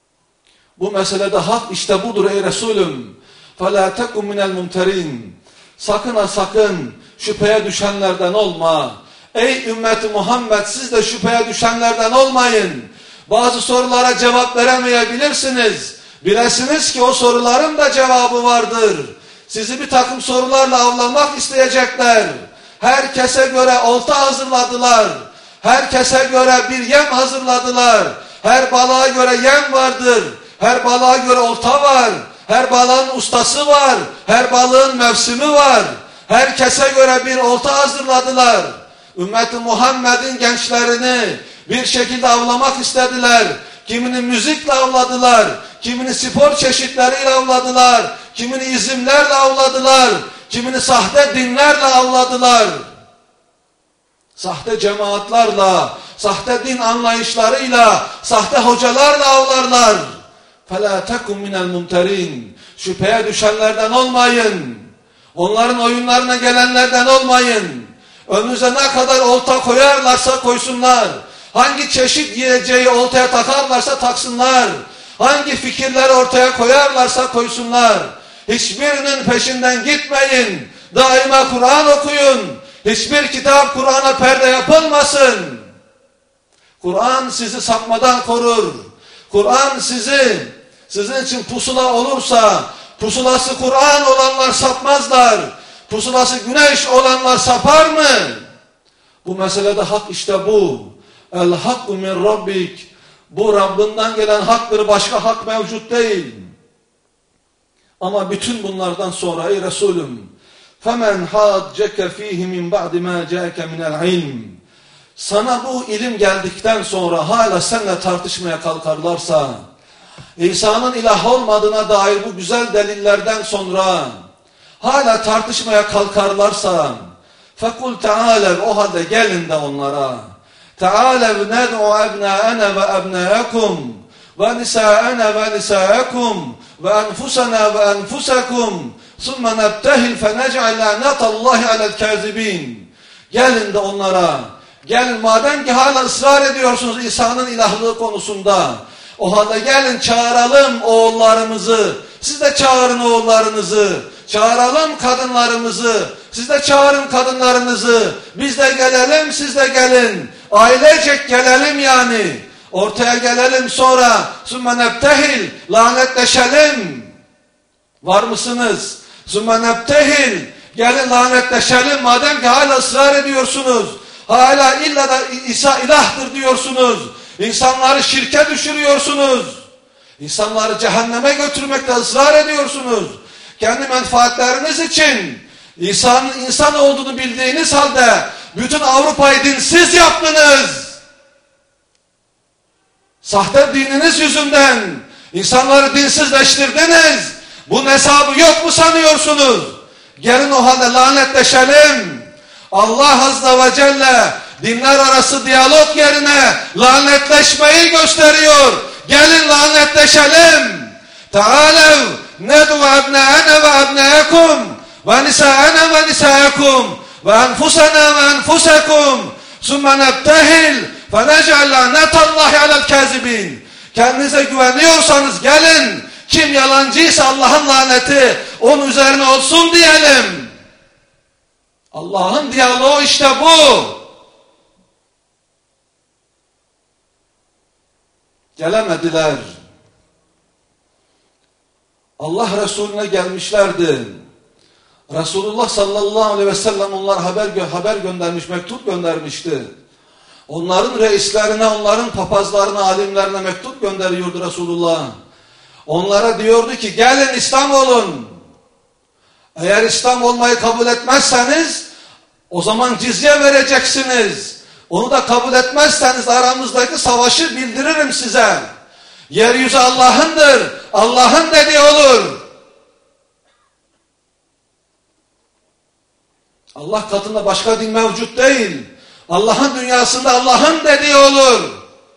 Speaker 1: Bu meselede hak işte budur ey Resulüm. فَلَا تَكُمْ مِنَ الْمُمْتَرِينَ. sakın ha sakın şüpheye düşenlerden olma. Ey ümmeti Muhammed, siz de şüpheye düşenlerden olmayın. Bazı sorulara cevap veremeyebilirsiniz. Bilesiniz ki o soruların da cevabı vardır. Sizi bir takım sorularla avlamak isteyecekler. Herkese göre olta hazırladılar. Herkese göre bir yem hazırladılar. Her balığa göre yem vardır. Her balığa göre olta var. Her balığın ustası var. Her balığın mevsimi var. Herkese göre bir olta hazırladılar. Ümmeti Muhammed'in gençlerini bir şekilde avlamak istediler. Kimini müzikle avladılar. Kimini spor çeşitleriyle avladılar. Kimini izimlerle avladılar. Kimini sahte dinlerle avladılar. Sahte cemaatlarla, sahte din anlayışlarıyla, sahte hocalarla avlarlar. فَلَا تَكُمْ مِنَ الْمُمْتَرِينَ Şüpheye düşenlerden olmayın. Onların oyunlarına gelenlerden olmayın. Önünüze ne kadar olta koyarlarsa koysunlar. Hangi çeşit yiyeceği oltaya takarlarsa taksınlar. Hangi fikirleri ortaya koyarlarsa koysunlar. Hiçbirinin peşinden gitmeyin. Daima Kur'an okuyun. Hiçbir kitap Kur'an'a perde yapılmasın. Kur'an sizi sapmadan korur. Kur'an sizin için pusula olursa, pusulası Kur'an olanlar sapmazlar. Pusulası güneş olanlar sapar mı? Bu meselede hak işte bu. El hakku min rabbik. Bu Rabbinden gelen haktır, başka hak mevcut değil. Ama bütün bunlardan sonra ey Resulüm, فَمَنْ حَاجَّكَ ف۪يهِ مِنْ بَعْدِ مَا جَاءَكَ مِنَ الْعِلْمِ Sana bu ilim geldikten sonra hala seninle tartışmaya kalkarlarsa, İsa'nın ilah olmadığına dair bu güzel delillerden sonra hala tartışmaya kalkarlarsa, فَقُلْ تَعَالَوْا O halde gelin de onlara, تَعَالَوْا نَدْعُ أَبْنَاءَنَا وَأَبْنَاءَكُمْ وَنِسَاءَنَا وَنِسَاءَكُمْ وَأَنْفُسَنَا وَأَنْفُسَكُمْ ثُمَّ نَبْتَهِلْ فَنَجْعَلْ لَعْنَةَ اللّٰهِ عَلَى الْكَاذِبِينَ Gelin de onlara, gelin madem ki hala ısrar ediyorsunuz İsa'nın ilahlığı konusunda, o halde gelin çağıralım oğullarımızı, siz de çağırın oğullarınızı, çağıralım kadınlarımızı, siz de çağırın kadınlarınızı, biz de gelelim, siz de gelin, ailecek gelelim yani, ortaya gelelim sonra, ثُمَّ نَبْتَهِلْ lanetleşelim. Var mısınız? ثُمَّ نَبْتَهِلْ gelin lanetleşelim madem ki hala ısrar ediyorsunuz, hala illa da İsa ilahtır diyorsunuz, İnsanları şirke düşürüyorsunuz, İnsanları cehenneme götürmekte ısrar ediyorsunuz. Kendi menfaatleriniz için İsa'nın insan olduğunu bildiğiniz halde bütün Avrupa'yı dinsiz yaptınız. Sahte dininiz yüzünden insanları dinsizleştirdiniz. Bunun hesabı yok mu sanıyorsunuz? Gelin o halde lanetleşelim. Allah Azze ve Celle dinler arası diyalog yerine lanetleşmeyi gösteriyor. Gelin lanetleşelim. Teâlev ned'u ebnâene ve ebnâekum ve nisâene ve nisâekum ve enfusena ve enfusekum sümme nebtehil fe nec'al lanetallahi alel kâzibîn. Kendinize güveniyorsanız gelin. Kim yalancıysa Allah'ın laneti onun üzerine olsun diyelim. Allah'ın diyaloğu işte bu. Gelemediler. Allah Resulüne gelmişlerdi. Resulullah sallallahu aleyhi ve sellem onlar haber göndermiş, mektup göndermişti. Onların reislerine, onların papazlarına, alimlerine mektup gönderiyordu Resulullah. Onlara diyordu ki gelin İslam olun. Eğer İslam olmayı kabul etmezseniz o zaman cizye vereceksiniz. Onu da kabul etmezseniz aramızdaki savaşı bildiririm size. Yeryüzü Allah'ındır. Allah'ın dediği olur. Allah katında başka din mevcut değil. Allah'ın dünyasında Allah'ın dediği olur.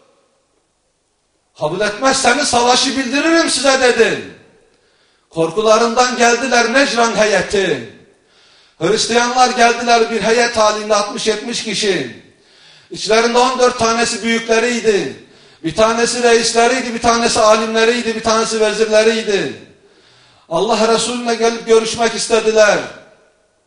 Speaker 1: Kabul etmezseniz savaşı bildiririm size dedi. Korkularından geldiler Necran heyeti. Hristiyanlar geldiler bir heyet halinde 60-70 kişi. İçlerinde 14 tanesi büyükleriydi. Bir tanesi reisleriydi, bir tanesi alimleriydi, bir tanesi vezirleriydi. Allah Resulüne gelip görüşmek istediler.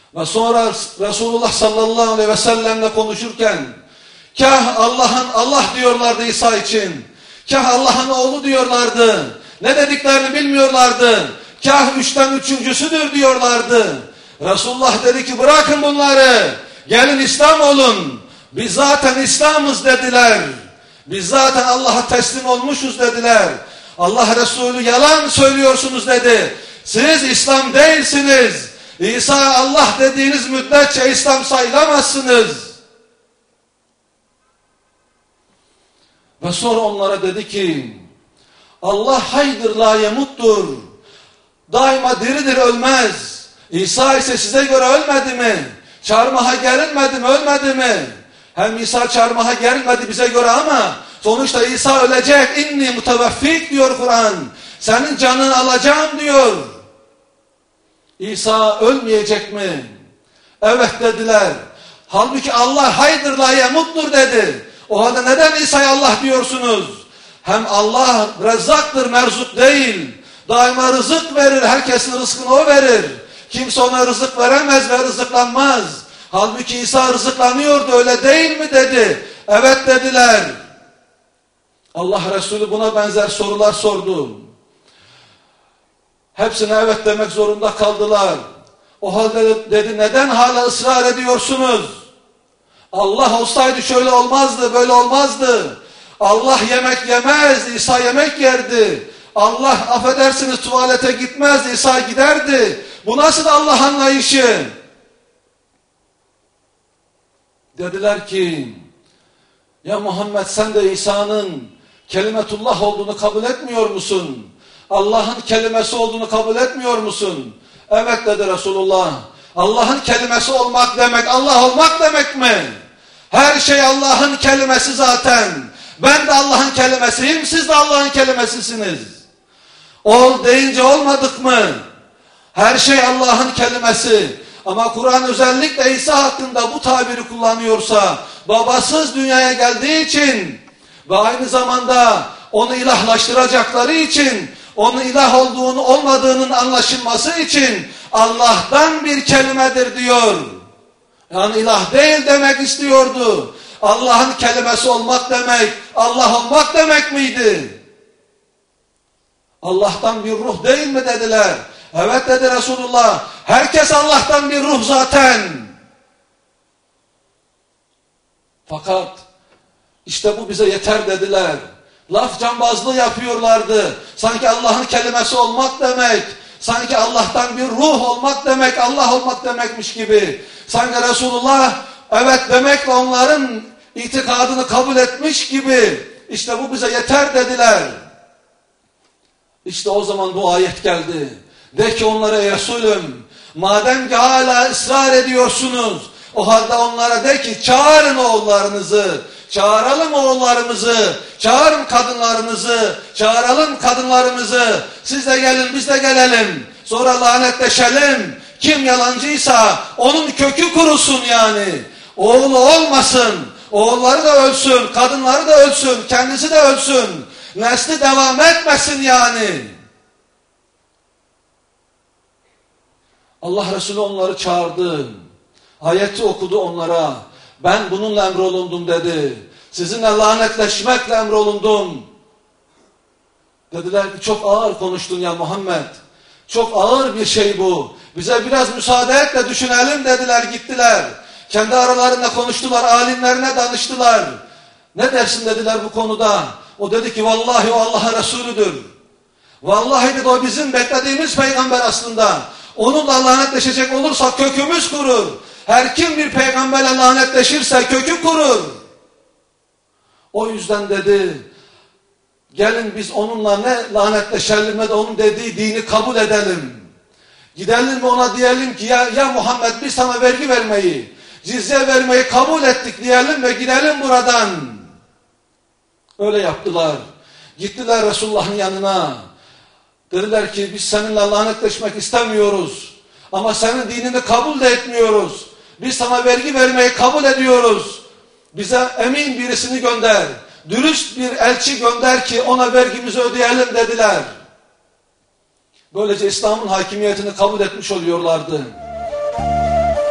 Speaker 1: Ve sonra Resulullah sallallahu aleyhi ve sellemle konuşurken kah Allah diyorlardı İsa için, kah Allah'ın oğlu diyorlardı. Ne dediklerini bilmiyorlardı. Kah üçten üçüncüsüdür diyorlardı. Resulullah dedi ki bırakın bunları, gelin İslam olun. Biz zaten İslam'ız dediler. Biz zaten Allah'a teslim olmuşuz dediler. Allah Resulü yalan söylüyorsunuz dedi. Siz İslam değilsiniz. İsa Allah dediğiniz müddetçe İslam sayılamazsınız. Ve sonra onlara dedi ki Allah haydır la yemuttur. Daima diridir, ölmez. İsa ise size göre ölmedi mi? Çarmıha gerilmedi mi, ölmedi mi? Hem İsa çarmıha gerilmedi bize göre ama sonuçta İsa ölecek. İnni muteveffik diyor Kur'an. Senin canını alacağım diyor. İsa ölmeyecek mi? Evet dediler. Halbuki Allah haydır la yemuttur dedi. O halde neden İsa'ya Allah diyorsunuz? Hem Allah rezzaktır, merzuk değil. Daima rızık verir, herkesin rızkını o verir. Kimse ona rızık veremez ve rızıklanmaz. Halbuki İsa rızıklanıyordu, öyle değil mi dedi. Evet dediler. Allah Resulü buna benzer sorular sordu. Hepsine evet demek zorunda kaldılar. O halde dedi neden hala ısrar ediyorsunuz? Allah olsaydı şöyle olmazdı, böyle olmazdı. Allah yemek yemez, İsa yemek yerdi. Allah affedersiniz tuvalete gitmez, İsa giderdi. Bu nasıl Allah anlayışı? Dediler ki ya Muhammed sen de İsa'nın kelimetullah olduğunu kabul etmiyor musun? Allah'ın kelimesi olduğunu kabul etmiyor musun? Evet dedi Resulullah. Allah'ın kelimesi olmak demek Allah olmak demek mi? Her şey Allah'ın kelimesi zaten. Ben de Allah'ın kelimesiyim, siz de Allah'ın kelimesisiniz. Ol deyince olmadık mı? Her şey Allah'ın kelimesi. Ama Kur'an özellikle İsa hakkında bu tabiri kullanıyorsa, babasız dünyaya geldiği için ve aynı zamanda onu ilahlaştıracakları için, onun ilah olduğunu olmadığının anlaşılması için Allah'tan bir kelimedir diyor. Yani ilah değil demek istiyordu. Allah'ın kelimesi olmak demek, Allah olmak demek miydi? Allah'tan bir ruh değil mi dediler. Evet dedi Resulullah. Herkes Allah'tan bir ruh zaten. Fakat işte bu bize yeter dediler. Laf cambazlığı yapıyorlardı. Sanki Allah'ın kelimesi olmak demek, sanki Allah'tan bir ruh olmak demek, Allah olmak demekmiş gibi. Sanki Resulullah evet demekle onların itikadını kabul etmiş gibi. İşte bu bize yeter dediler. İşte o zaman bu ayet geldi. De ki onlara ey Resulüm, madem ki hala ısrar ediyorsunuz, o halde onlara de ki çağırın oğullarınızı, çağıralım oğullarımızı, çağırın kadınlarınızı, çağıralım kadınlarımızı, siz de gelin biz de gelelim, sonra lanetleşelim. Kim yalancıysa onun kökü kurusun yani, oğlu olmasın, oğulları da ölsün, kadınları da ölsün, kendisi de ölsün, nesli devam etmesin yani. Allah Resulü onları çağırdı. Ayeti okudu onlara. Ben bununla emrolundum dedi. Sizinle lanetleşmekle emrolundum. Dediler ki çok ağır konuştun ya Muhammed. Çok ağır bir şey bu. Bize biraz müsaade et de düşünelim dediler, gittiler. Kendi aralarında konuştular, alimlerine danıştılar. Ne dersin dediler bu konuda. O dedi ki vallahi o Allah'ın Resulüdür. Vallahi dedi o bizim beklediğimiz peygamber aslında. Onunla lanetleşecek olursak kökümüz kurur. Her kim bir peygamberle lanetleşirse kökü kurur. O yüzden dedi, gelin biz onunla ne lanetleşelim ne de onun dediği dini kabul edelim. Gidelim ona diyelim ki ya Muhammed biz sana vergi vermeyi, cizye vermeyi kabul ettik diyelim ve gidelim buradan. Öyle yaptılar. Gittiler Resulullah'ın yanına. Dediler ki biz seninle lanetleşmek istemiyoruz. Ama senin dinini kabul de etmiyoruz. Biz sana vergi vermeyi kabul ediyoruz. Bize emin birisini gönder. Dürüst bir elçi gönder ki ona vergimizi ödeyelim dediler. Böylece İslam'ın hakimiyetini kabul etmiş oluyorlardı.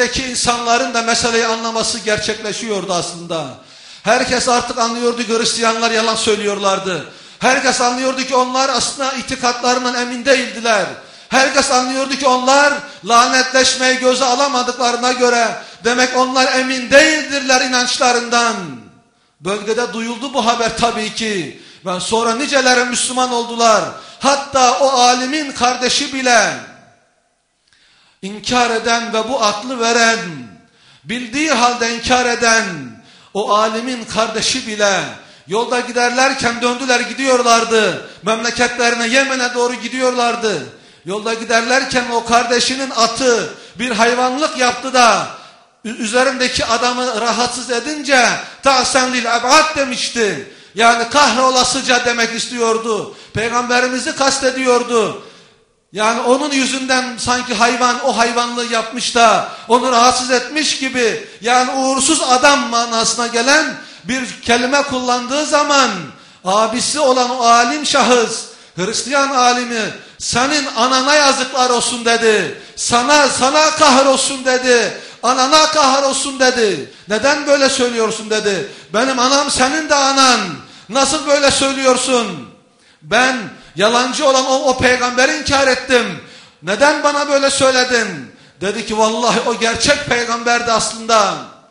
Speaker 1: çevredeki insanların da meseleyi anlaması gerçekleşiyordu aslında. Herkes artık anlıyordu ki Hristiyanlar yalan söylüyorlardı. Herkes anlıyordu ki onlar aslında itikatlarından emin değildiler. Herkes anlıyordu ki onlar lanetleşmeyi göze alamadıklarına göre demek onlar emin değildirler inançlarından. Bölgede duyuldu bu haber tabii ki. Ve sonra niceleri Müslüman oldular. Hatta o alimin kardeşi bile inkar eden ve bu aklı veren, bildiği halde inkar eden o alimin kardeşi bile yolda giderlerken döndüler gidiyorlardı. Memleketlerine Yemen'e doğru gidiyorlardı. Yolda giderlerken o kardeşinin atı bir hayvanlık yaptı da üzerindeki adamı rahatsız edince ta'sen lil ab'ad demişti. Yani kahrolasıca demek istiyordu. Peygamberimizi kastediyordu. Yani onun yüzünden sanki hayvan o hayvanlığı yapmış da onu rahatsız etmiş gibi, yani uğursuz adam manasına gelen bir kelime kullandığı zaman abisi olan o alim şahıs, Hristiyan alimi, senin anana yazıklar olsun dedi. Sana kahrolsun dedi. Anana kahrolsun dedi. Neden böyle söylüyorsun dedi. Benim anam senin de anan. Nasıl böyle söylüyorsun? Ben yalancı olan o peygamberi inkar ettim. Neden bana böyle söyledin? Dedi ki vallahi o gerçek peygamberdi aslında.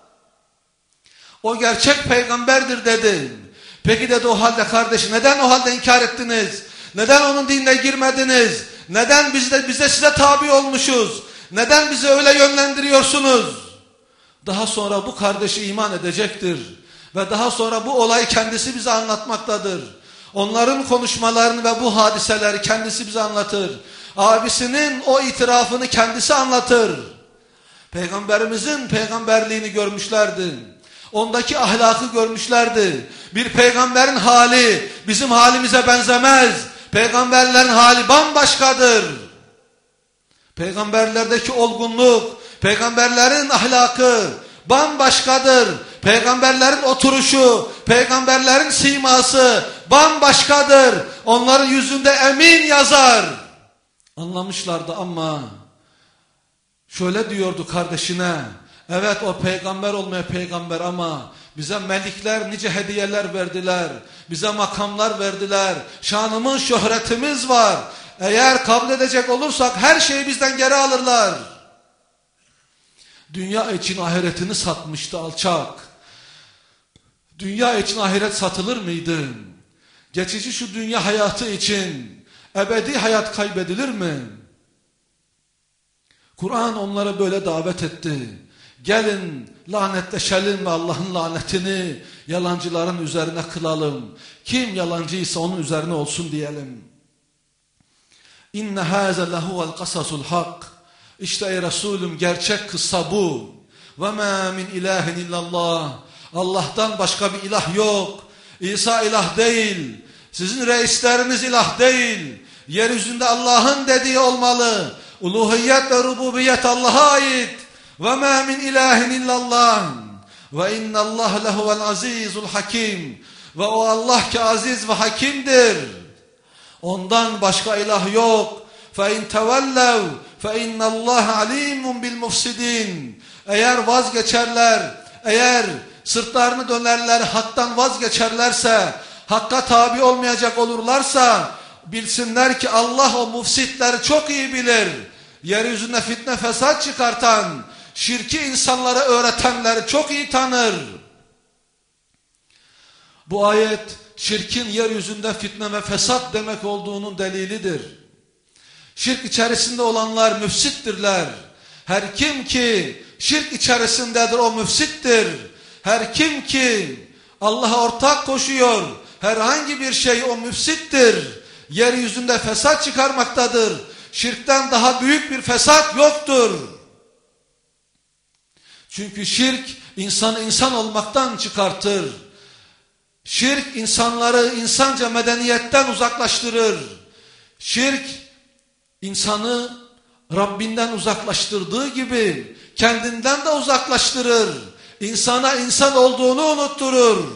Speaker 1: O gerçek peygamberdir dedi. Peki dedi o halde kardeşim neden o halde inkar ettiniz? Neden onun dinine girmediniz? Neden biz de size tabi olmuşuz? Neden bizi öyle yönlendiriyorsunuz? Daha sonra bu kardeşi iman edecektir. Ve daha sonra bu olayı kendisi bize anlatmaktadır. Onların konuşmalarını ve bu hadiseleri kendisi bize anlatır. Abisinin o itirafını kendisi anlatır. Peygamberimizin peygamberliğini görmüşlerdi. Ondaki ahlakı görmüşlerdi. Bir peygamberin hali bizim halimize benzemez. Peygamberlerin hali bambaşkadır. Peygamberlerdeki olgunluk, peygamberlerin ahlakı bambaşkadır. Peygamberlerin oturuşu, peygamberlerin siması bambaşkadır. Onların yüzünde emin yazar. Anlamışlardı ama şöyle diyordu kardeşine. Evet o peygamber olmaya peygamber ama bize melikler nice hediyeler verdiler. Bize makamlar verdiler. Şanımız, şöhretimiz var. Eğer kabul edecek olursak her şeyi bizden geri alırlar. Dünya için ahiretini satmıştı alçak. Dünya için ahiret satılır mıydı? Geçici şu dünya hayatı için ebedi hayat kaybedilir mi? Kur'an onlara böyle davet etti. Gelin lanetleşelim ve Allah'ın lanetini yalancıların üzerine kılalım. Kim yalancıysa onun üzerine olsun diyelim. İnne hâze lehuvel kasasul hak. İşte ey Resulüm gerçek kıssa bu. Ve mâ min ilahin illallah. Allah'tan başka bir ilah yok. İsa ilah değil. Sizin reisleriniz ilah değil. Yeryüzünde Allah'ın dediği olmalı. Uluhiyet ve rububiyet Allah'a ait. Ve mâ min ilahin illallah. Ve innallâhe lehuvel azîzul hakim. Ve o Allah ki aziz ve hakimdir. Ondan başka ilah yok. فَاِنْ تَوَلَّوْا فَاِنَّ اللّٰهَ عَلِيمٌ بِالْمُفْسِدِينَ. Eğer vazgeçerler, eğer sırtlarını dönerler, haktan vazgeçerlerse, hakka tabi olmayacak olurlarsa, bilsinler ki Allah o mufsitleri çok iyi bilir. Yeryüzünde fitne fesat çıkartan, şirki insanlara öğretenleri çok iyi tanır. Bu ayet şirkin yeryüzünde fitne ve fesat demek olduğunun delilidir. Şirk içerisinde olanlar müfsittirler. Her kim ki şirk içerisindedir o müfsittir. Her kim ki Allah'a ortak koşuyor herhangi bir şey o müfsittir. Yeryüzünde fesat çıkarmaktadır. Şirkten daha büyük bir fesat yoktur. Çünkü şirk insanı insan olmaktan çıkartır. Şirk insanları insanca medeniyetten uzaklaştırır. Şirk insanı Rabbinden uzaklaştırdığı gibi kendinden de uzaklaştırır. İnsana insan olduğunu unutturur.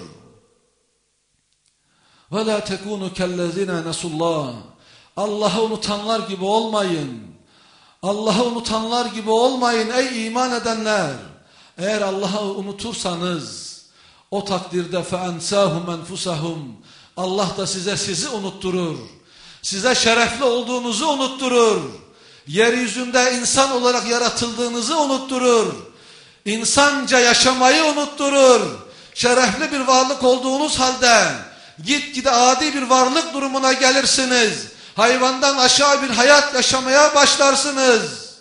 Speaker 1: وَلَا تَكُونُوا كَالَّذِينَ نَسُوا اللّٰهِ. Allah'ı unutanlar gibi olmayın. Allah'ı unutanlar gibi olmayın ey iman edenler. Eğer Allah'ı unutursanız o takdirde فَاَنْسَاهُمْ اَنْفُسَهُمْ Allah da sizi unutturur. Size şerefli olduğunuzu unutturur. Yeryüzünde insan olarak yaratıldığınızı unutturur. İnsanca yaşamayı unutturur. Şerefli bir varlık olduğunuz halde gitgide adi bir varlık durumuna gelirsiniz. Hayvandan aşağı bir hayat yaşamaya başlarsınız.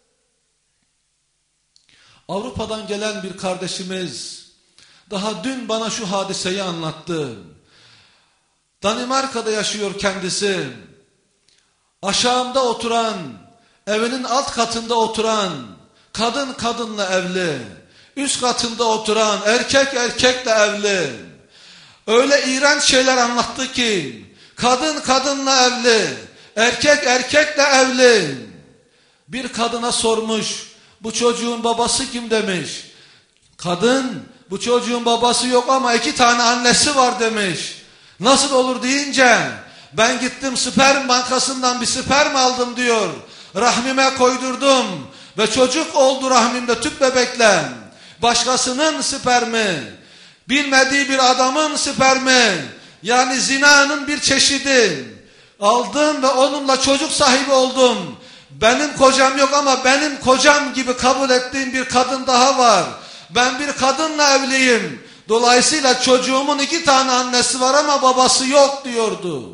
Speaker 1: Avrupa'dan gelen bir kardeşimiz daha dün bana şu hadiseyi anlattı. Danimarka'da yaşıyor kendisi. Aşağımda oturan, evinin alt katında oturan, kadın kadınla evli. Üst katında oturan, erkek erkekle evli. Öyle iğrenç şeyler anlattı ki, kadın kadınla evli, erkek erkekle evli. Bir kadına sormuş, bu çocuğun babası kim demiş. Kadın, bu çocuğun babası yok ama 2 tane annesi var demiş. Nasıl olur deyince, ben gittim sperm bankasından bir sperm aldım diyor. Rahmime koydurdum ve çocuk oldu rahmimde tüp bebekle. Başkasının spermi, bilmediği bir adamın spermi, yani zinanın bir çeşidi. Aldım ve onunla çocuk sahibi oldum. Benim kocam yok ama benim kocam gibi kabul ettiğim bir kadın daha var. Ben bir kadınla evliyim. Dolayısıyla çocuğumun 2 tane annesi var ama babası yok diyordu.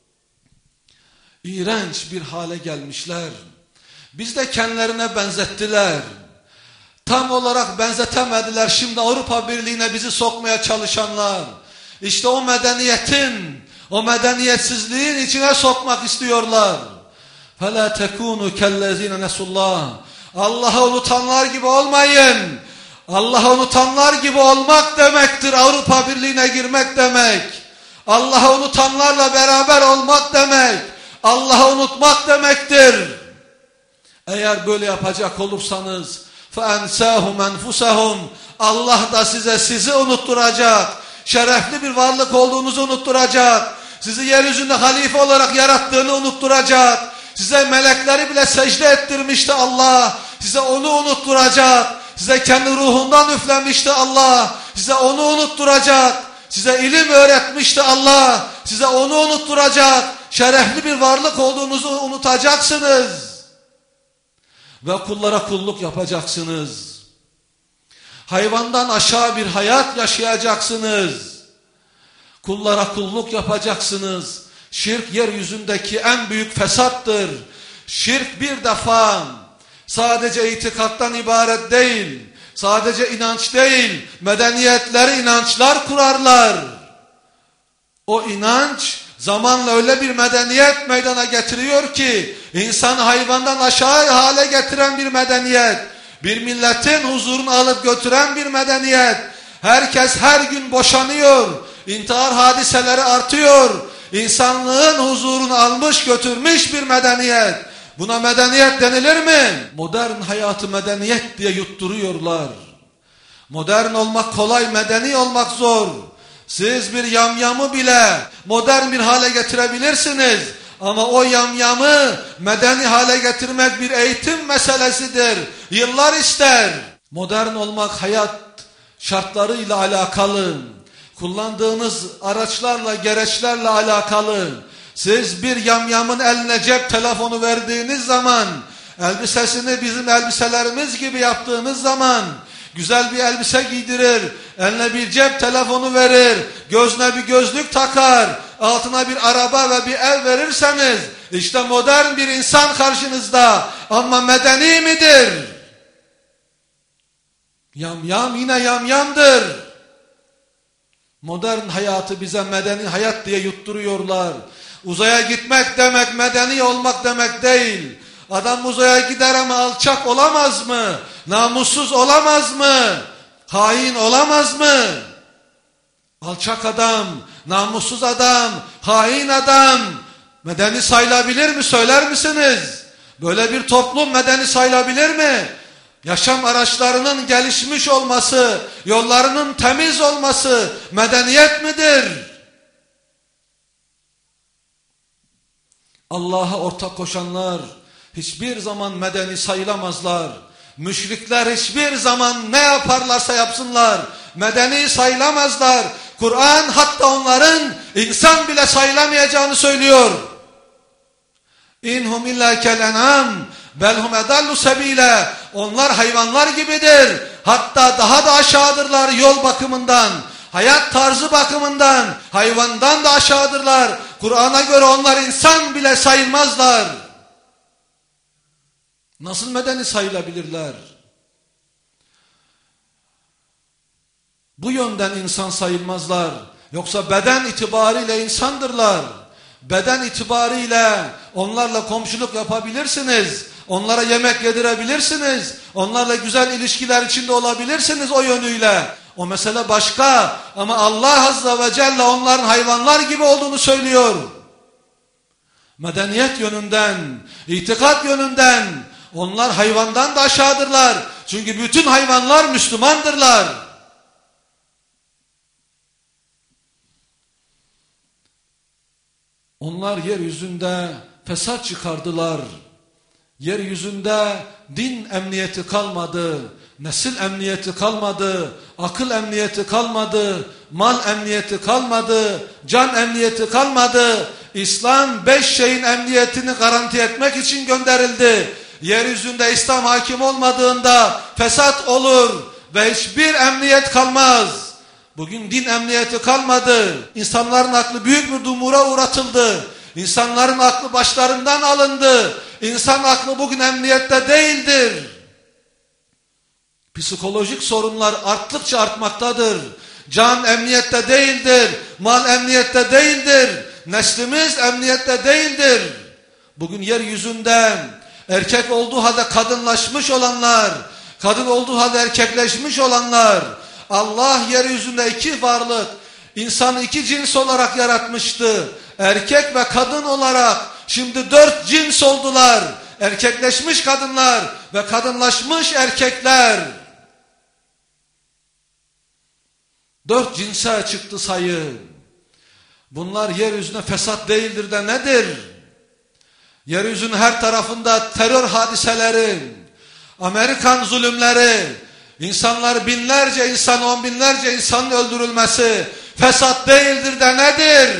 Speaker 1: İğrenç bir hale gelmişler. Biz de kendilerine benzettiler. Tam olarak benzetemediler. Şimdi Avrupa Birliği'ne bizi sokmaya çalışanlar. İşte o medeniyetin, o medeniyetsizliğin içine sokmak istiyorlar. فَلَا تَكُونُوا كَالَّذ۪ينَ نَسُوا اللّٰهِ Allah'ı unutanlar gibi olmayın. Allah'ı unutanlar gibi olmak demektir Avrupa Birliği'ne girmek demek. Allah'ı unutanlarla beraber olmak demek. Allah'ı unutmak demektir. Eğer böyle yapacak olursanız فَاَنْسَاهُمْ اَنْفُسَهُمْ Allah da sizi unutturacak. Şerefli bir varlık olduğunuzu unutturacak. Sizi yeryüzünde halife olarak yarattığını unutturacak. Size melekleri bile secde ettirmişti Allah. Size onu unutturacak. Size kendi ruhundan üflemişti Allah. Size onu unutturacak. Size ilim öğretmişti Allah. Size onu unutturacak. Şerefli bir varlık olduğunuzu unutacaksınız. Ve kullara kulluk yapacaksınız. Hayvandan aşağı bir hayat yaşayacaksınız. Kullara kulluk yapacaksınız. Şirk yeryüzündeki en büyük fesattır. Şirk bir defa sadece itikattan ibaret değil. Sadece inanç değil. Medeniyetleri inançlar kurarlar. O inanç zamanla öyle bir medeniyet meydana getiriyor ki insan hayvandan aşağı hale getiren bir medeniyet. Bir milletin huzurunu alıp götüren bir medeniyet. Herkes her gün boşanıyor. İntihar hadiseleri artıyor. İnsanlığın huzurunu almış götürmüş bir medeniyet. Buna medeniyet denilir mi? Modern hayatı medeniyet diye yutturuyorlar. Modern olmak kolay, medeni olmak zor. Siz bir yamyamı bile modern bir hale getirebilirsiniz. Ama o yamyamı medeni hale getirmek bir eğitim meselesidir. Yıllar ister. Modern olmak hayat şartlarıyla alakalı. Kullandığınız araçlarla, gereçlerle alakalı. Siz bir yamyamın eline cep telefonu verdiğiniz zaman, elbisesini bizim elbiselerimiz gibi yaptığınız zaman, güzel bir elbise giydirir, eline bir cep telefonu verir, gözüne bir gözlük takar, altına bir araba ve bir ev verirseniz, işte modern bir insan karşınızda. Ama medeni midir? Yamyam yine yamyamdır. Modern hayatı bize medeni hayat diye yutturuyorlar. Uzaya gitmek demek medeni olmak demek değil. Adam uzaya gider ama alçak olamaz mı? Namussuz olamaz mı? Hain olamaz mı? Alçak adam, namussuz adam, hain adam medeni sayılabilir mi? Söyler misiniz? Böyle bir toplum medeni sayılabilir mi? Yaşam araçlarının gelişmiş olması, yollarının temiz olması medeniyet midir? Allah'a ortak koşanlar, hiçbir zaman medeni sayılamazlar. Müşrikler hiçbir zaman ne yaparlarsa yapsınlar medeni sayılamazlar. Kur'an hatta onların insan bile sayılamayacağını söylüyor. İnhum illa kel en'am belhum edallu sebile. Onlar hayvanlar gibidir. Hatta daha da aşağıdırlar yol bakımından, hayat tarzı bakımından, hayvandan da aşağıdırlar. Kur'an'a göre onlar insan bile sayılmazlar. Nasıl medeni sayılabilirler? Bu yönden insan sayılmazlar. Yoksa beden itibariyle insandırlar. Beden itibariyle onlarla komşuluk yapabilirsiniz. Onlara yemek yedirebilirsiniz. Onlarla güzel ilişkiler içinde olabilirsiniz o yönüyle. O mesele başka. Ama Allah Azze ve Celle onların hayvanlar gibi olduğunu söylüyor. Medeniyet yönünden, itikat yönünden onlar hayvandan da aşağıdırlar. Çünkü bütün hayvanlar Müslümandırlar. Onlar yeryüzünde fesat çıkardılar. Yeryüzünde din emniyeti kalmadı, nesil emniyeti kalmadı, akıl emniyeti kalmadı, mal emniyeti kalmadı, can emniyeti kalmadı. İslam 5 şeyin emniyetini garanti etmek için gönderildi. Yeryüzünde İslam hakim olmadığında fesat olur ve hiçbir emniyet kalmaz. Bugün din emniyeti kalmadı. İnsanların aklı büyük bir dumura uğratıldı. İnsanların aklı başlarından alındı. İnsan aklı bugün emniyette değildir. Psikolojik sorunlar arttıkça artmaktadır. Can emniyette değildir. Mal emniyette değildir. Neslimiz emniyette değildir. Bugün yeryüzünde erkek olduğu halde kadınlaşmış olanlar, kadın olduğu halde erkekleşmiş olanlar, Allah yeryüzünde 2 varlık, insanı 2 cins olarak yaratmıştı. Erkek ve kadın olarak şimdi 4 cins oldular. Erkekleşmiş kadınlar ve kadınlaşmış erkekler. 4 cinse çıktı sayı. Bunlar yeryüzüne fesat değildir de nedir? Yeryüzünün her tarafında terör hadiseleri, Amerikan zulümleri, insanlar binlerce insan, 10 binlerce insanın öldürülmesi fesat değildir de nedir?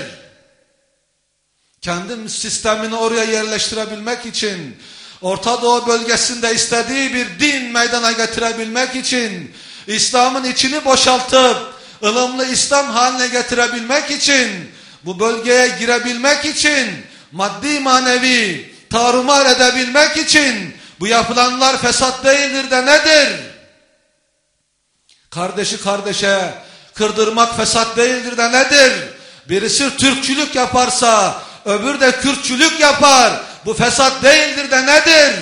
Speaker 1: Kendi sistemini oraya yerleştirebilmek için, Orta Doğu bölgesinde istediği bir din meydana getirebilmek için, İslam'ın içini boşaltıp ılımlı İslam haline getirebilmek için, bu bölgeye girebilmek için, maddi manevi tarumar edebilmek için bu yapılanlar fesat değildir de nedir? Kardeşi kardeşe kırdırmak fesat değildir de nedir? Birisi Türkçülük yaparsa öbürü de Kürtçülük yapar. Bu fesat değildir de nedir?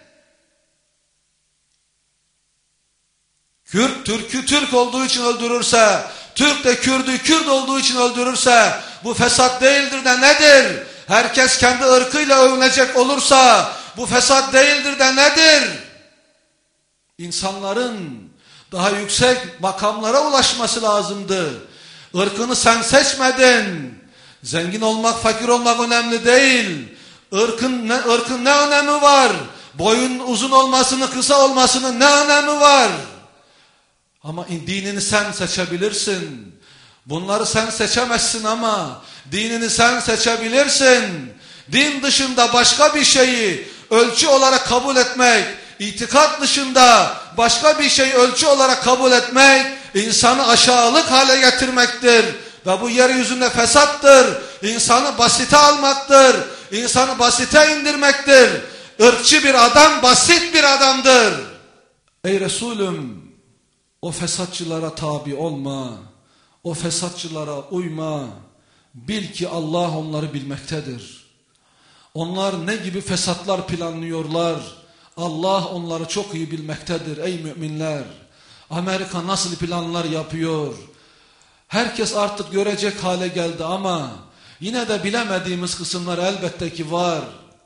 Speaker 1: Kürt Türk'ü Türk olduğu için öldürürse, Türk de Kürt'ü Kürt olduğu için öldürürse bu fesat değildir de nedir? Herkes kendi ırkıyla övünecek olursa bu fesat değildir de nedir? İnsanların daha yüksek makamlara ulaşması lazımdı. Irkını sen seçmedin. Zengin olmak, fakir olmak önemli değil. Irkın ne önemi var? Boyun uzun olmasının, kısa olmasının ne önemi var? Ama dinini sen seçebilirsin. Bunları sen seçemezsin ama dinini sen seçebilirsin. Din dışında başka bir şeyi ölçü olarak kabul etmek, itikat dışında başka bir şey ölçü olarak kabul etmek insanı aşağılık hale getirmektir. Ve bu yeryüzünde fesattır. İnsanı basite almaktır. İnsanı basite indirmektir. Irkçı bir adam basit bir adamdır. Ey Resulüm, o fesatçılara tabi olma. O fesatçılara uyma. Bil ki Allah onları bilmektedir. Onlar ne gibi fesatlar planlıyorlar? Allah onları çok iyi bilmektedir ey müminler. Amerika nasıl planlar yapıyor? Herkes artık görecek hale geldi ama yine de bilemediğimiz kısımlar elbette ki var.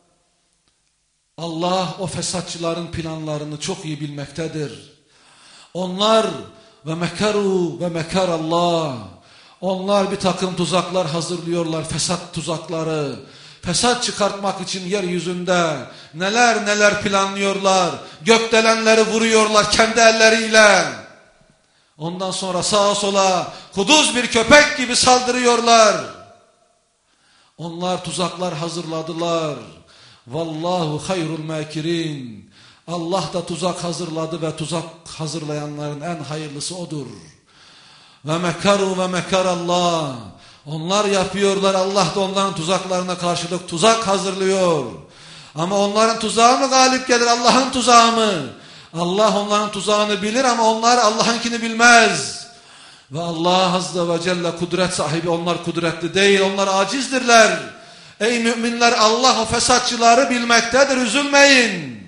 Speaker 1: Allah o fesatçıların planlarını çok iyi bilmektedir. Onlar ve mekaru ve mekar Allah. Onlar bir takım tuzaklar hazırlıyorlar, fesat tuzakları. fesat çıkartmak için yeryüzünde neler neler planlıyorlar. Gökdelenleri vuruyorlar kendi elleriyle. Ondan sonra sağa sola kuduz bir köpek gibi saldırıyorlar. Onlar tuzaklar hazırladılar. Vallahu hayrul makirin. Allah da tuzak hazırladı ve tuzak hazırlayanların en hayırlısı odur. Ve mekaru ve mekarallah. Onlar yapıyorlar, Allah da onların tuzaklarına karşılık tuzak hazırlıyor. Ama onların tuzağı mı galip gelir, Allah'ın tuzağı mı? Allah onların tuzağını bilir ama onlar Allah'ınkini bilmez. Ve Allah Azze ve Celle kudret sahibi, onlar kudretli değil, onlar acizdirler. Ey müminler, Allah o fesatçıları bilmektedir, üzülmeyin.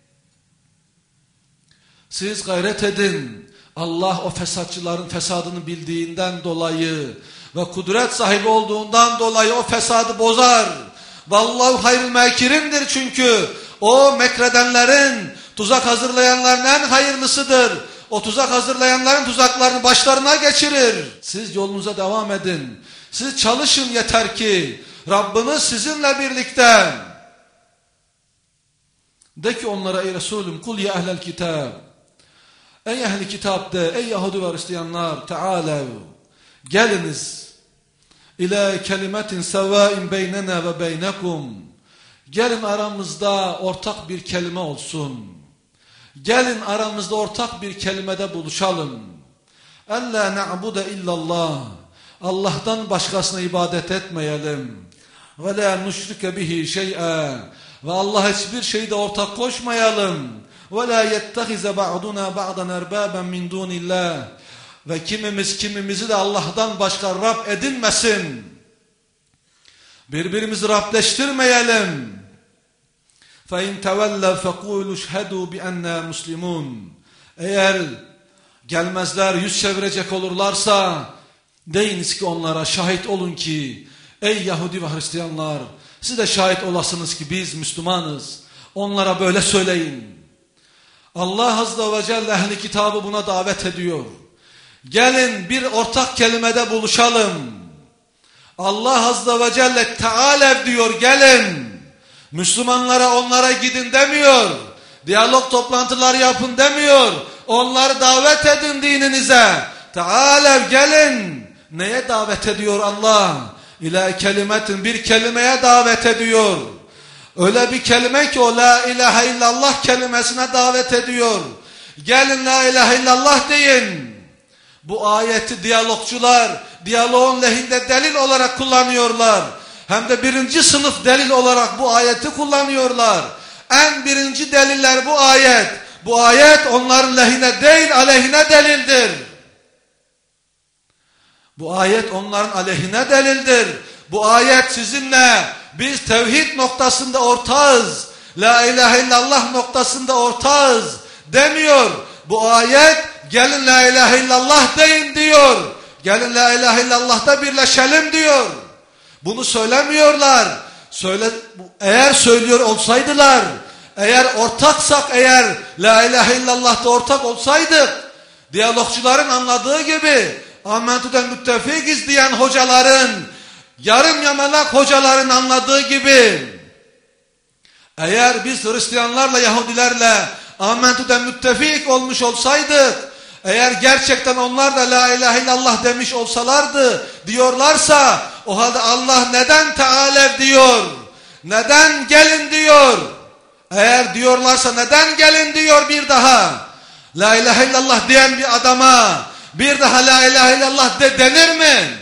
Speaker 1: Siz gayret edin. Allah o fesatçıların fesadını bildiğinden dolayı ve kudret sahibi olduğundan dolayı o fesadı bozar. Vallahu hayrul mekirindir çünkü o mekredenlerin, tuzak hazırlayanların en hayırlısıdır. O tuzak hazırlayanların tuzaklarını başlarına geçirir. Siz yolunuza devam edin. Siz çalışın yeter ki Rabbiniz sizinle birlikte. De ki onlara ey Resulüm kul ya ehlel kitab. Ey ehli kitap de, ey Yahudi ve Hristiyanlar, teâlev, geliniz, ila kelimetin sevâin beynena ve beynekum, gelin aramızda ortak bir kelime olsun, gelin aramızda ortak bir kelimede buluşalım, ellâ na'bude illallah, Allah'tan başkasına ibadet etmeyelim, ve lâ nuşrike bihi şey'e, ve Allah'a hiçbir şeyde ortak koşmayalım, وَلَا يَتَّخِذَ بَعْضُنَا بَعْضًا اَرْبَابًا مِنْ دُونِ اللّٰهِ ve kimimiz kimimizi de Allah'tan başka Rab edinmesin. Birbirimizi Rableştirmeyelim. فَاِنْ تَوَلَّوْا فَقُولُوا شْهَدُوا بِأَنَّا مُسْلِمُونَ Eğer gelmezler, yüz çevirecek olurlarsa deyiniz ki onlara, şahit olun ki ey Yahudi ve Hristiyanlar, siz de şahit olasınız ki biz Müslümanız. Onlara böyle söyleyin. Allah Azze ve Celle ehli kitabı buna davet ediyor. Gelin bir ortak kelimede buluşalım. Allah Azze ve Celle Teâlev diyor, gelin. Müslümanlara onlara gidin demiyor. Diyalog toplantıları yapın demiyor. Onları davet edin dininize. Teâlev, gelin. Neye davet ediyor Allah? İlâ kelimetin, bir kelimeye davet ediyor. Öyle bir kelime ki o la ilahe illallah kelimesine davet ediyor. Gelin la ilahe illallah deyin. Bu ayeti diyalogçular diyaloğun lehinde delil olarak kullanıyorlar. Hem de birinci sınıf delil olarak bu ayeti kullanıyorlar. En birinci deliller bu ayet. Bu ayet onların lehine değil aleyhine delildir. Bu ayet onların aleyhine delildir. Bu ayet sizinle biz tevhid noktasında ortağız, la ilahe illallah noktasında ortağız demiyor. Bu ayet gelin la ilahe illallah deyin diyor. Gelin la ilahe illallah'ta birleşelim diyor. Bunu söylemiyorlar. Eğer söylüyor olsaydılar, eğer ortaksak, eğer la ilahe illallah'ta ortak olsaydık, diyalogçuların anladığı gibi Amentü'den müttefikiz diyen hocaların, yarım yamalak hocaların anladığı gibi, eğer biz Hristiyanlarla Yahudilerle Amentü'den müttefik olmuş olsaydık, eğer gerçekten onlar da la ilahe illallah demiş olsalardı, diyorlarsa, o halde Allah neden Teâlev diyor, neden gelin diyor, eğer diyorlarsa neden gelin diyor bir daha, la ilahe illallah diyen bir adama bir daha la ilahe illallah denir mi?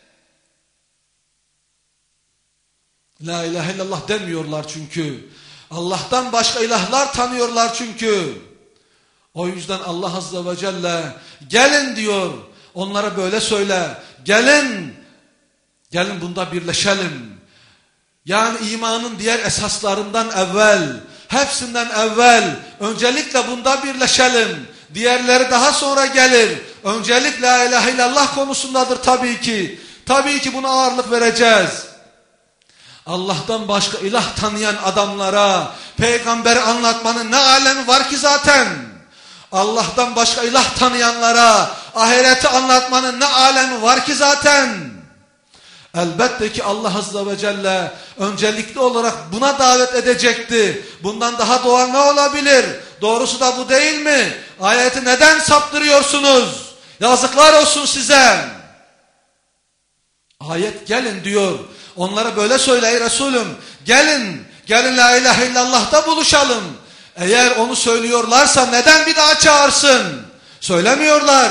Speaker 1: La ilahe illallah demiyorlar çünkü. Allah'tan başka ilahlar tanıyorlar çünkü. O yüzden Allah Azze ve Celle gelin diyor. Onlara böyle söyle. Gelin. Gelin bunda birleşelim. Yani imanın diğer esaslarından evvel, hepsinden evvel öncelikle bunda birleşelim. Diğerleri daha sonra gelir. Öncelik la ilahe illallah konusundadır tabii ki. Tabii ki buna ağırlık vereceğiz. Allah'tan başka ilah tanıyan adamlara peygamberi anlatmanın ne alemi var ki zaten? Allah'tan başka ilah tanıyanlara ahireti anlatmanın ne alemi var ki zaten? Elbette ki Allah Azze ve Celle öncelikli olarak buna davet edecekti. Bundan daha doğal ne olabilir? Doğrusu da bu değil mi? Ayeti neden saptırıyorsunuz? Yazıklar olsun size. Ayet gelin diyor. Onlara böyle söyle ey Resulüm. Gelin la ilahe illallah'ta buluşalım. Eğer onu söylüyorlarsa neden bir daha çağırsın? Söylemiyorlar.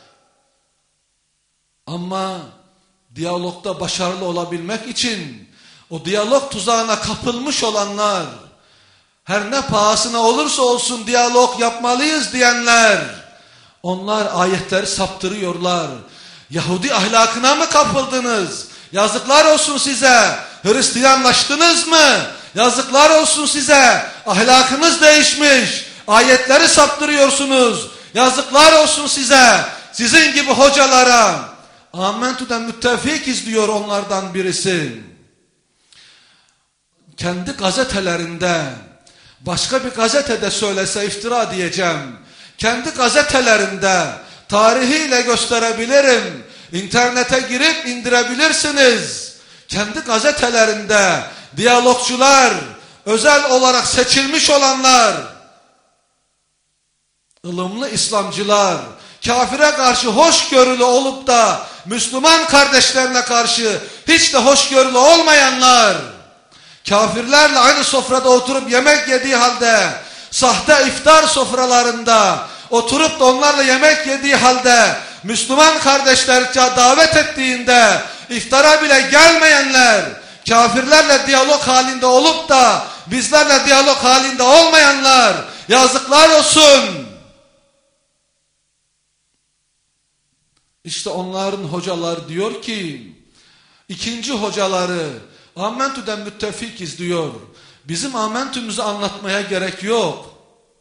Speaker 1: Ama diyalogda başarılı olabilmek için o diyalog tuzağına kapılmış olanlar, her ne pahasına olursa olsun diyalog yapmalıyız diyenler, onlar ayetleri saptırıyorlar. Yahudi ahlakına mı kapıldınız? Yazıklar olsun size. Hristiyanlaştınız mı? Yazıklar olsun size. Ahlakınız değişmiş. Ayetleri saptırıyorsunuz. Yazıklar olsun size. Sizin gibi hocalara. Amentu'dan müttefikiz diyor onlardan birisi. Kendi gazetelerinde, başka bir gazetede söylese iftira diyeceğim. Kendi gazetelerinde tarihiyle gösterebilirim. İnternete girip indirebilirsiniz. Kendi gazetelerinde diyalogçular, özel olarak seçilmiş olanlar, ılımlı İslamcılar, kafire karşı hoşgörülü olup da Müslüman kardeşlerine karşı hiç de hoşgörülü olmayanlar, kafirlerle aynı sofrada oturup yemek yediği halde, sahte iftar sofralarında oturup da onlarla yemek yediği halde, Müslüman kardeşlerce davet ettiğinde iftara bile gelmeyenler, kafirlerle diyalog halinde olup da bizlerle diyalog halinde olmayanlar, yazıklar olsun. İşte onların hocaları diyor ki, ikinci hocaları Amentu'den müttefikiz diyor. Bizim Amentu'muzu anlatmaya gerek yok.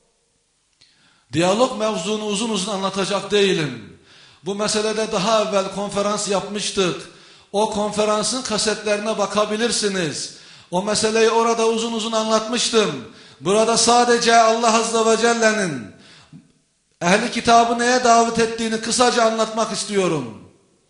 Speaker 1: Diyalog mevzunu uzun uzun anlatacak değilim. Bu meselede daha evvel konferans yapmıştık. O konferansın kasetlerine bakabilirsiniz. O meseleyi orada uzun uzun anlatmıştım. Burada sadece Allah Azze ve Celle'nin ehli kitabı neye davet ettiğini kısaca anlatmak istiyorum.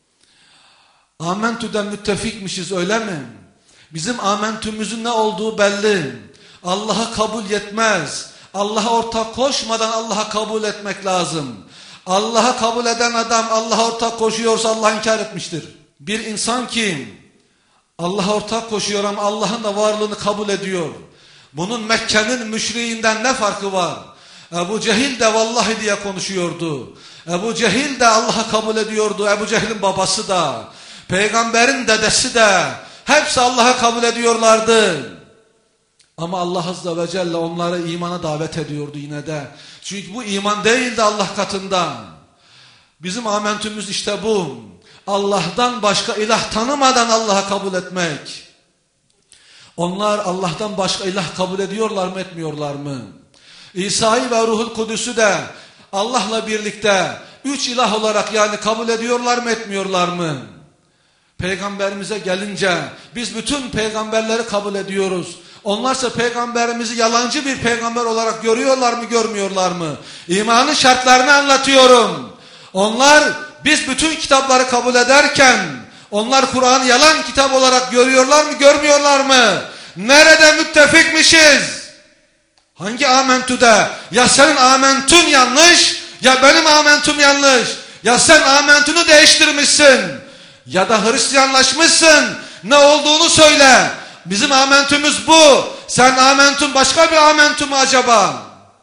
Speaker 1: Amentu'den müttefikmişiz öyle mi? Bizim amentümüzün ne olduğu belli. Allah'a kabul yetmez. Allah'a ortak koşmadan Allah'a kabul etmek lazım. Allah'a kabul eden adam Allah'a ortak koşuyorsa Allah inkar etmiştir. Bir insan ki Allah'a ortak koşuyor ama Allah'ın da varlığını kabul ediyor. Bunun Mekke'nin müşriğinden ne farkı var? Ebu Cehil de vallahi diye konuşuyordu. Ebu Cehil de Allah'a kabul ediyordu. Ebu Cehil'in babası da, peygamberin dedesi de hepsi Allah'a kabul ediyorlardı. Ama Allah Azze ve Celle onları imana davet ediyordu yine de. Çünkü bu iman değildi Allah katında. Bizim amentümüz işte bu. Allah'tan başka ilah tanımadan Allah'a kabul etmek. Onlar Allah'tan başka ilah kabul ediyorlar mı etmiyorlar mı? İsa'yı ve Ruhul Kudüs'ü de Allah'la birlikte üç ilah olarak yani kabul ediyorlar mı etmiyorlar mı? Peygamberimize gelince biz bütün peygamberleri kabul ediyoruz. Onlarsa peygamberimizi yalancı bir peygamber olarak görüyorlar mı görmüyorlar mı? İmanın şartlarını anlatıyorum. Onlar biz bütün kitapları kabul ederken onlar Kur'an'ı yalan kitap olarak görüyorlar mı görmüyorlar mı? Nerede müttefikmişiz? Hangi amentüde? Ya senin amentün yanlış ya benim amentüm yanlış. Ya sen amentünü değiştirmişsin ya da Hristiyanlaşmışsın. Ne olduğunu söyle. Bizim amentümüz bu. Sen amentün başka bir amentü mü acaba?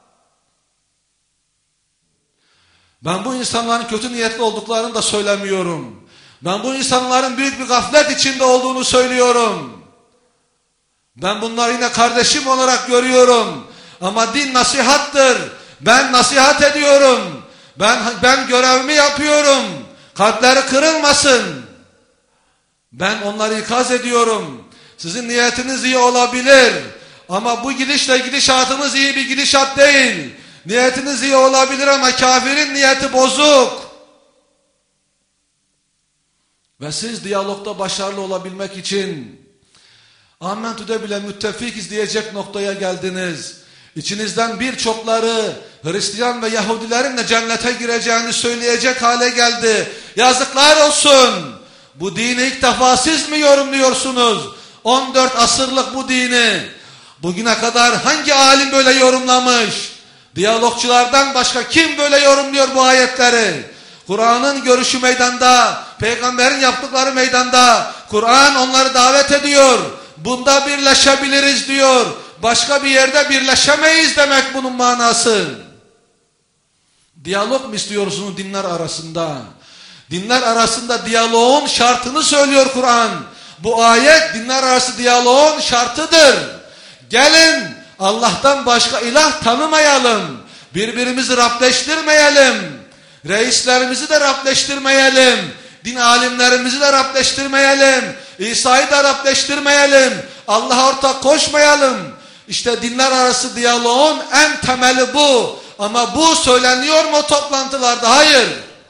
Speaker 1: Ben bu insanların kötü niyetli olduklarını da söylemiyorum. Ben bu insanların büyük bir gaflet içinde olduğunu söylüyorum. Ben bunları yine kardeşim olarak görüyorum. Ama din nasihattır. Ben nasihat ediyorum. Ben görevimi yapıyorum. Kalpleri kırılmasın. Ben onları ikaz ediyorum. Sizin niyetiniz iyi olabilir. Ama bu gidişle gidişatımız iyi bir gidişat değil. Niyetiniz iyi olabilir ama kafirin niyeti bozuk. Ve siz diyalogda başarılı olabilmek için Amentu'da bile müttefikiz diyecek noktaya geldiniz. İçinizden birçokları Hristiyan ve Yahudilerin de cennete gireceğini söyleyecek hale geldi. Yazıklar olsun. Bu dini ilk defa siz mi yorumluyorsunuz? 14 asırlık bu dini. Bugüne kadar hangi alim böyle yorumlamış? Diyalogçulardan başka kim böyle yorumluyor bu ayetleri? Kur'an'ın görüşü meydanda, peygamberin yaptıkları meydanda. Kur'an onları davet ediyor. Bunda birleşebiliriz diyor. Başka bir yerde birleşemeyiz demek bunun manası. Diyalog mu istiyorsunuz dinler arasında? Dinler arasında diyaloğun şartını söylüyor Kur'an. Bu ayet dinler arası diyaloğun şartıdır. Gelin Allah'tan başka ilah tanımayalım. Birbirimizi Rableştirmeyelim. Reislerimizi de Rableştirmeyelim. Din alimlerimizi de Rableştirmeyelim. İsa'yı da Rableştirmeyelim. Allah'a ortak koşmayalım. İşte dinler arası diyaloğun en temeli bu. Ama bu söyleniyor mu o toplantılarda? Hayır.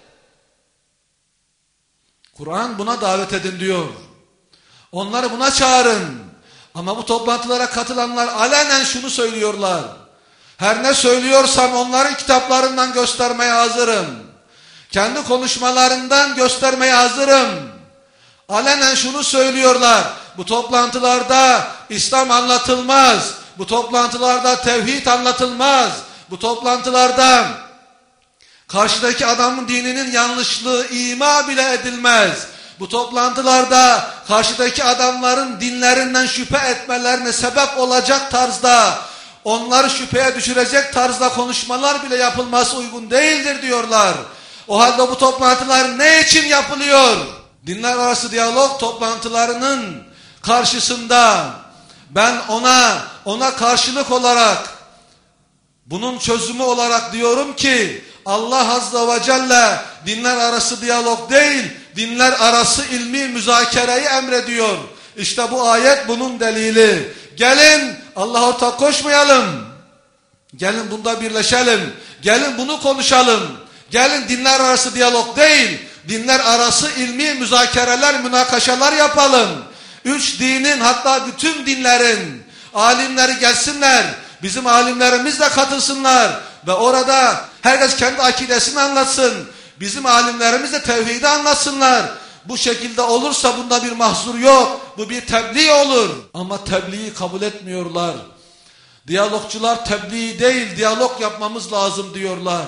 Speaker 1: Kur'an buna davet edin diyor. Onları buna çağırın. Ama bu toplantılara katılanlar alenen şunu söylüyorlar. Her ne söylüyorsam onların kitaplarından göstermeye hazırım. Kendi konuşmalarından göstermeye hazırım. Alenen şunu söylüyorlar. Bu toplantılarda İslam anlatılmaz. Bu toplantılarda tevhid anlatılmaz. Bu toplantılarda karşıdaki adamın dininin yanlışlığı ima bile edilmez. Bu toplantılarda karşıdaki adamların dinlerinden şüphe etmelerine sebep olacak tarzda, onları şüpheye düşürecek tarzda konuşmalar bile yapılması uygun değildir diyorlar. O halde bu toplantılar ne için yapılıyor? Dinler arası diyalog toplantılarının karşısında ben ona karşılık olarak, bunun çözümü olarak diyorum ki Allah Azze ve Celle dinler arası diyalog değil, dinler arası ilmi müzakereyi emrediyor. İşte bu ayet bunun delili. Gelin Allah'a ortak koşmayalım. Gelin bunda birleşelim. Gelin bunu konuşalım. Gelin dinler arası diyalog değil, dinler arası ilmi müzakereler, münakaşalar yapalım. 3 dinin, hatta bütün dinlerin alimleri gelsinler. Bizim alimlerimiz de katılsınlar. Ve orada herkes kendi akidesini anlatsın. Bizim alimlerimiz de tevhidi anlatsınlar. Bu şekilde olursa bunda bir mahzur yok. Bu bir tebliğ olur. Ama tebliği kabul etmiyorlar. Diyalogçular tebliğ değil, diyalog yapmamız lazım diyorlar.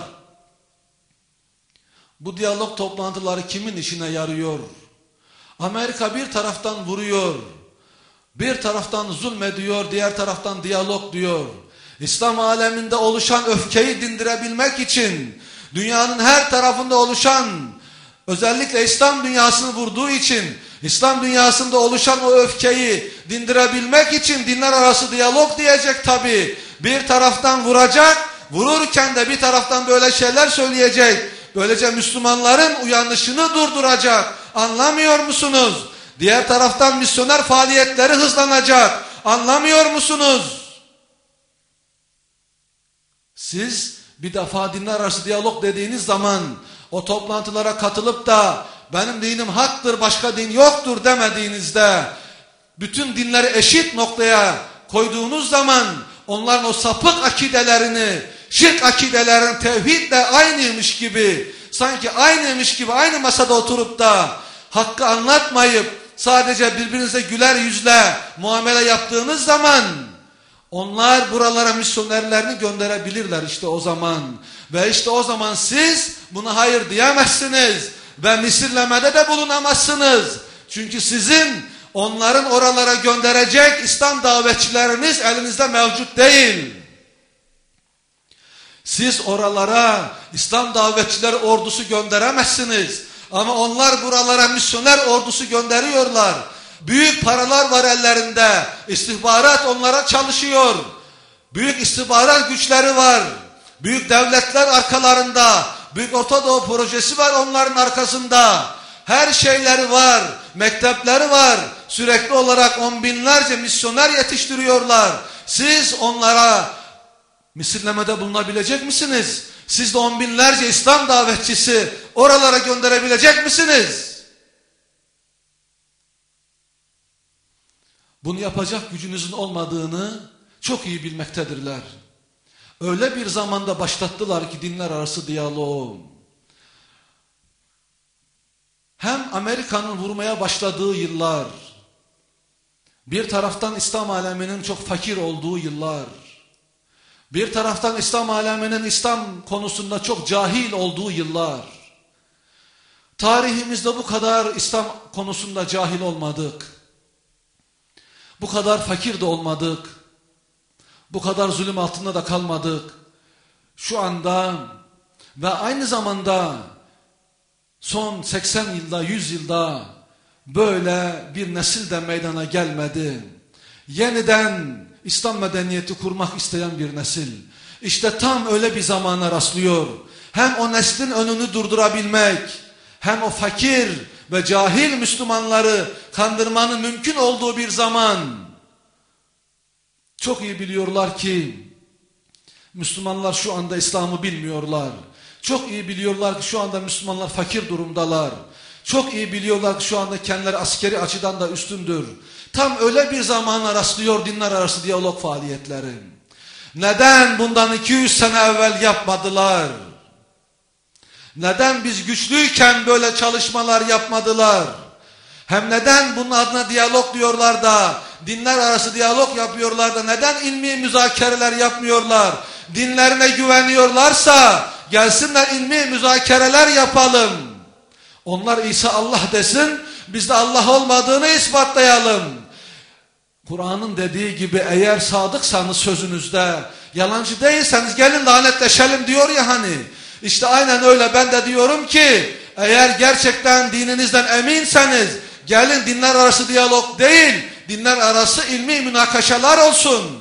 Speaker 1: Bu diyalog toplantıları kimin işine yarıyor? Amerika bir taraftan vuruyor. Bir taraftan zulmediyor, diğer taraftan diyalog diyor. İslam aleminde oluşan öfkeyi dindirebilmek için, dünyanın her tarafında oluşan, özellikle İslam dünyasını vurduğu için, İslam dünyasında oluşan o öfkeyi dindirebilmek için dinler arası diyalog diyecek tabi. Bir taraftan vuracak, vururken de bir taraftan böyle şeyler söyleyecek. Böylece Müslümanların uyanışını durduracak. Anlamıyor musunuz? Diğer taraftan misyoner faaliyetleri hızlanacak. Anlamıyor musunuz? Siz bir defa dinler arası diyalog dediğiniz zaman o toplantılara katılıp da benim dinim haktır, başka din yoktur demediğinizde, bütün dinleri eşit noktaya koyduğunuz zaman onların o sapık akidelerini, şirk akidelerini tevhidle aynıymış gibi, sanki aynıymış gibi aynı masada oturup da hakkı anlatmayıp sadece birbirinize güler yüzle muamele yaptığınız zaman onlar buralara misyonerlerini gönderebilirler işte o zaman. Ve işte o zaman siz buna hayır diyemezsiniz ve misirlemede de bulunamazsınız. Çünkü sizin onların oralara gönderecek İslam davetçileriniz elinizde mevcut değil. Siz oralara İslam davetçiler ordusu gönderemezsiniz. Ama onlar buralara misyoner ordusu gönderiyorlar. Büyük paralar var ellerinde. İstihbarat onlara çalışıyor. Büyük istihbarat güçleri var. Büyük devletler arkalarında. Büyük Orta Doğu projesi var onların arkasında. Her şeyleri var. Mektepleri var. Sürekli olarak on binlerce misyoner yetiştiriyorlar. Siz onlara misirlemede bulunabilecek misiniz? Siz de on binlerce İslam davetçisi oralara gönderebilecek misiniz? Bunu yapacak gücünüzün olmadığını çok iyi bilmektedirler. Öyle bir zamanda başlattılar ki dinler arası diyaloğu. hem Amerika'nın vurmaya başladığı yıllar, bir taraftan İslam aleminin çok fakir olduğu yıllar, bir taraftan İslam aleminin İslam konusunda çok cahil olduğu yıllar. Tarihimizde bu kadar İslam konusunda cahil olmadık. Bu kadar fakir de olmadık. Bu kadar zulüm altında da kalmadık. Şu anda ve aynı zamanda son 80 yılda, 100 yılda böyle bir nesil de meydana gelmedi. Yeniden İslam medeniyeti kurmak isteyen bir nesil. İşte tam öyle bir zamana rastlıyor. Hem o neslin önünü durdurabilmek, hem o fakir ve cahil Müslümanları kandırmanın mümkün olduğu bir zaman. Çok iyi biliyorlar ki Müslümanlar şu anda İslam'ı bilmiyorlar. Çok iyi biliyorlar ki şu anda Müslümanlar fakir durumdalar. Çok iyi biliyorlar ki şu anda kendileri askeri açıdan da üstündür. Tam öyle bir zamana rastlıyor dinler arası diyalog faaliyetleri. Neden bundan 200 sene evvel yapmadılar? Neden biz güçlüyken böyle çalışmalar yapmadılar? Hem neden bunun adına diyalog diyorlar da, dinler arası diyalog yapıyorlar da neden ilmi müzakereler yapmıyorlar? Dinlerine güveniyorlarsa gelsinler ilmi müzakereler yapalım. Onlar İsa Allah desin, biz de Allah olmadığını ispatlayalım. Kur'an'ın dediği gibi eğer sadıksanız sözünüzde, yalancı değilseniz gelin lanetleşelim diyor ya hani. İşte aynen öyle, ben de diyorum ki eğer gerçekten dininizden eminseniz gelin dinler arası diyalog değil, dinler arası ilmi münakaşalar olsun.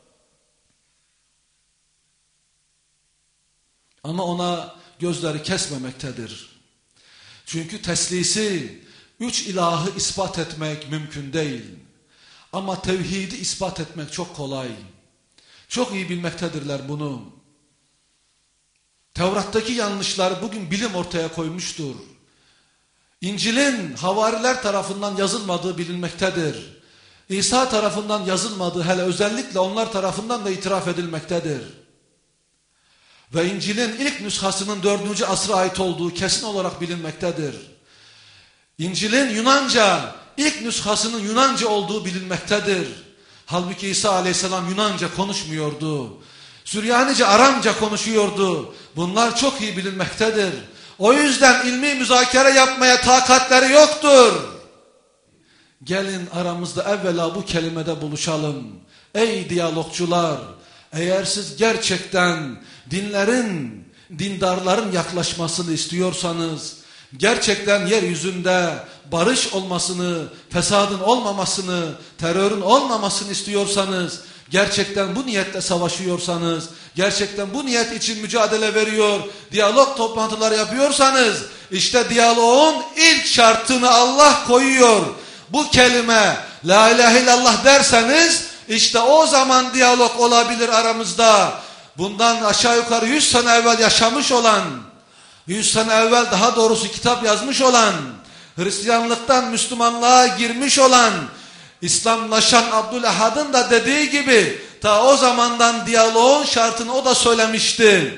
Speaker 1: Ama ona gözleri kesmemektedir. Çünkü teslisi 3 ilahı ispat etmek mümkün değil. Ama tevhidi ispat etmek çok kolay. Çok iyi bilmektedirler bunu. Tevrat'taki yanlışlar bugün bilim ortaya koymuştur. İncil'in havariler tarafından yazılmadığı bilinmektedir. İsa tarafından yazılmadığı, hele özellikle onlar tarafından da itiraf edilmektedir. Ve İncil'in ilk nüshasının 4. asra ait olduğu kesin olarak bilinmektedir. İncil'in Yunanca, ilk nüshasının Yunanca olduğu bilinmektedir. Halbuki İsa aleyhisselam Yunanca konuşmuyordu. Süryanice, Aramca konuşuyordu. Bunlar çok iyi bilinmektedir. O yüzden ilmi müzakere yapmaya takatleri yoktur. Gelin aramızda evvela bu kelimede buluşalım. Ey diyalogçular, eğer siz gerçekten dindarların yaklaşmasını istiyorsanız, gerçekten yeryüzünde barış olmasını, fesadın olmamasını, terörün olmamasını istiyorsanız, gerçekten bu niyetle savaşıyorsanız, gerçekten bu niyet için mücadele veriyor, diyalog toplantıları yapıyorsanız, işte diyaloğun ilk şartını Allah koyuyor. Bu kelime la ilahe illallah derseniz, işte o zaman diyalog olabilir aramızda. Bundan aşağı yukarı 100 sene evvel yaşamış olan, 100 sene evvel daha doğrusu kitap yazmış olan, Hristiyanlıktan Müslümanlığa girmiş olan, İslamlaşan Abdülahad'ın da dediği gibi ta o zamandan diyaloğun şartını o da söylemişti.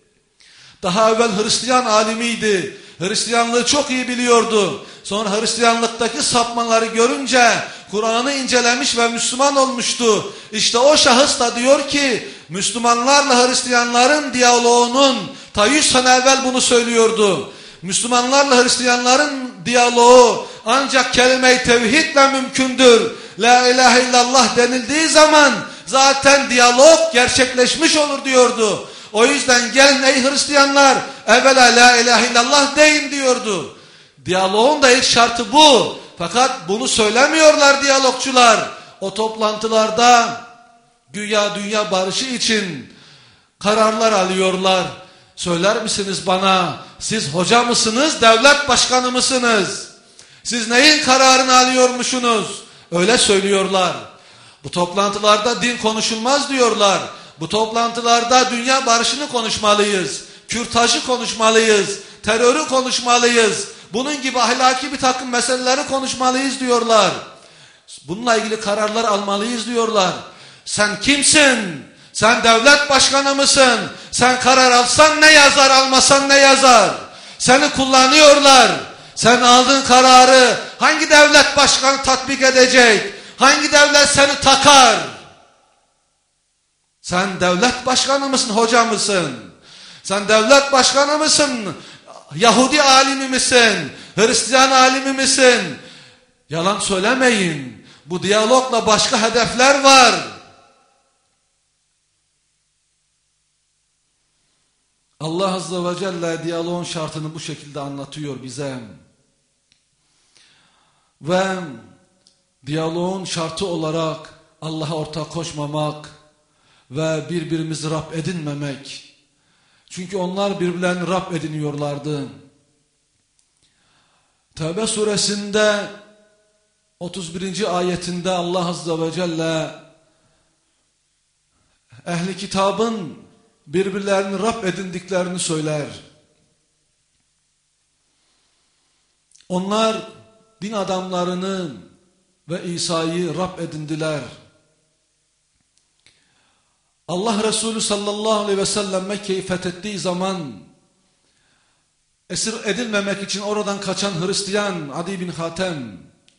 Speaker 1: Daha evvel Hristiyan alimiydi. Hristiyanlığı çok iyi biliyordu. Sonra Hristiyanlıktaki sapmaları görünce Kur'an'ı incelemiş ve Müslüman olmuştu. İşte o şahıs da diyor ki Müslümanlarla Hristiyanların diyaloğunun ta 100 sene evvel bunu söylüyordu. Müslümanlarla Hristiyanların diyaloğu ancak kelime-i tevhidle mümkündür. La ilahe illallah denildiği zaman zaten diyalog gerçekleşmiş olur diyordu. O yüzden gelin ey Hristiyanlar evvela la ilahe illallah deyin diyordu. Diyaloğun da ilk şartı bu. Fakat bunu söylemiyorlar diyalogçular. O toplantılarda güya dünya barışı için kararlar alıyorlar. Söyler misiniz bana, siz hoca mısınız, devlet başkanı mısınız? Siz neyin kararını alıyormuşsunuz? Öyle söylüyorlar. Bu toplantılarda din konuşulmaz diyorlar. Bu toplantılarda dünya barışını konuşmalıyız. Kürtajı konuşmalıyız. Terörü konuşmalıyız. Bunun gibi ahlaki bir takım meseleleri konuşmalıyız diyorlar. Bununla ilgili kararlar almalıyız diyorlar. Sen kimsin? Sen devlet başkanı mısın? Sen karar alsan ne yazar, almasan ne yazar? Seni kullanıyorlar. Sen aldığın kararı hangi devlet başkanı tatbik edecek? Hangi devlet seni takar? Sen devlet başkanı mısın, hoca mısın? Sen devlet başkanı mısın? Yahudi alimi misin? Hristiyan alimi misin? Yalan söylemeyin. Bu diyalogla başka hedefler var. Allah Azze ve Celle diyaloğun şartını bu şekilde anlatıyor bize. Ve diyaloğun şartı olarak Allah'a ortak koşmamak ve birbirimizi Rab edinmemek. Çünkü onlar birbirlerini Rab ediniyorlardı. Tevbe suresinde 31. ayetinde Allah Azze ve Celle ehli kitabın birbirlerini Rab edindiklerini söyler. Onlar din adamlarını ve İsa'yı Rab edindiler. Allah Resulü sallallahu aleyhi ve sellem Mekke'yi fethettiği zaman esir edilmemek için oradan kaçan Hristiyan Adi bin Hatem,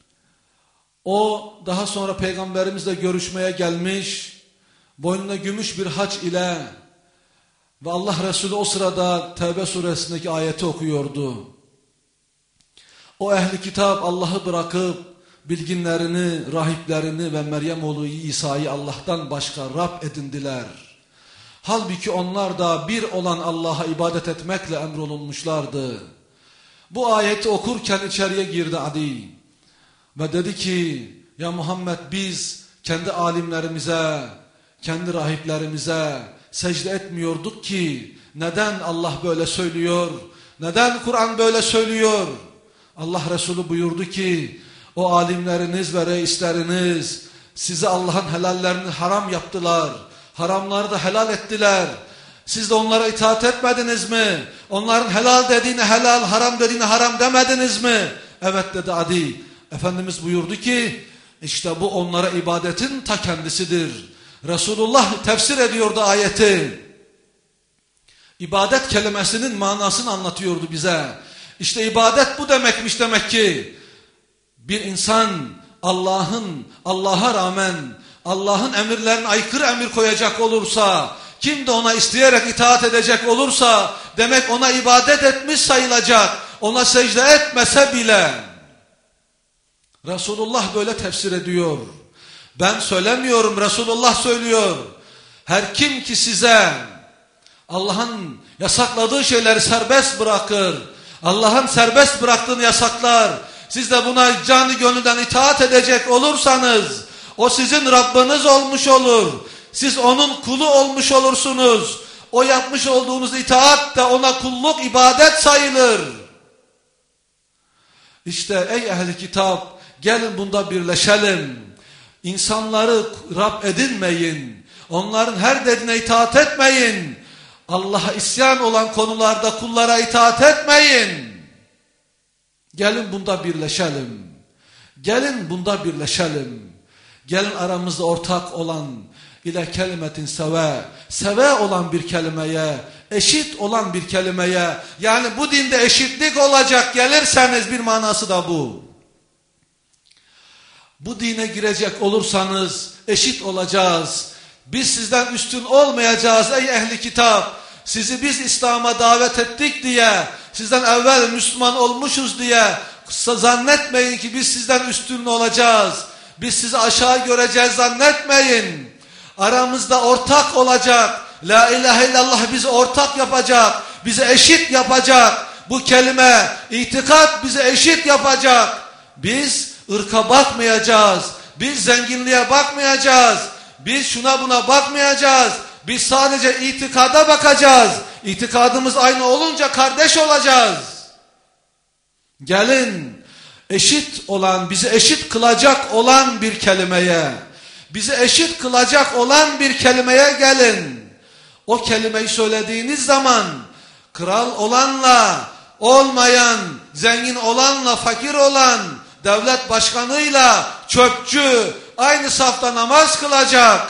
Speaker 1: o daha sonra Peygamberimizle görüşmeye gelmiş, boynuna gümüş bir haç ile ve Allah Resulü o sırada Tevbe suresindeki ayeti okuyordu. O ehli kitap Allah'ı bırakıp bilginlerini, rahiplerini ve Meryem oğlu İsa'yı Allah'tan başka Rab edindiler. Halbuki onlar da bir olan Allah'a ibadet etmekle emrolunmuşlardı. Bu ayeti okurken içeriye girdi Adi ve dedi ki, ya Muhammed, biz kendi alimlerimize, kendi rahiplerimize secde etmiyorduk ki, neden Allah böyle söylüyor? Neden Kur'an böyle söylüyor? Allah Resulü buyurdu ki, o alimleriniz ve reisleriniz size Allah'ın helallerini haram yaptılar. Haramları da helal ettiler. Siz de onlara itaat etmediniz mi? Onların helal dediğine helal, haram dediğine haram demediniz mi? Evet dedi Adi. Efendimiz buyurdu ki, işte bu onlara ibadetin ta kendisidir. Resulullah tefsir ediyordu ayeti. İbadet kelimesinin manasını anlatıyordu bize. İşte ibadet bu demekmiş demek ki. Bir insan Allah'a rağmen Allah'ın emirlerine aykırı emir koyacak olursa, kim de ona isteyerek itaat edecek olursa, demek ona ibadet etmiş sayılacak. Ona secde etmese bile. Resulullah böyle tefsir ediyor. Ben söylemiyorum, Resulullah söylüyor. Her kim ki size Allah'ın yasakladığı şeyleri serbest bırakır, Allah'ın serbest bıraktığını yasaklar, siz de buna canı gönülden itaat edecek olursanız, o sizin Rabbiniz olmuş olur. Siz onun kulu olmuş olursunuz. O yapmış olduğunuz itaat de ona kulluk, ibadet sayılır. İşte ey ehli kitap, gelin bunda birleşelim. İnsanları Rab edinmeyin. Onların her dediğine itaat etmeyin. Allah'a isyan olan konularda kullara itaat etmeyin. Gelin bunda birleşelim. Gelin bunda birleşelim. Gelin aramızda ortak olan ile kelimetin seve olan bir kelimeye, eşit olan bir kelimeye, yani bu dinde eşitlik olacak gelirseniz bir manası da bu. Bu dine girecek olursanız eşit olacağız. Biz sizden üstün olmayacağız ey ehli kitap. Sizi biz İslam'a davet ettik diye, sizden evvel Müslüman olmuşuz diye zannetmeyin ki biz sizden üstün olacağız. Biz sizi aşağı göreceğiz zannetmeyin. Aramızda ortak olacak. La ilahe illallah bizi ortak yapacak. Bizi eşit yapacak. Bu kelime, itikat bizi eşit yapacak. Biz ırka bakmayacağız. Biz zenginliğe bakmayacağız. Biz şuna buna bakmayacağız. Biz sadece itikada bakacağız. İtikadımız aynı olunca kardeş olacağız. Gelin eşit olan, bizi eşit kılacak olan bir kelimeye, bizi eşit kılacak olan bir kelimeye gelin. O kelimeyi söylediğiniz zaman kral olanla olmayan, zengin olanla fakir olan, devlet başkanıyla çöpçü aynı safta namaz kılacak.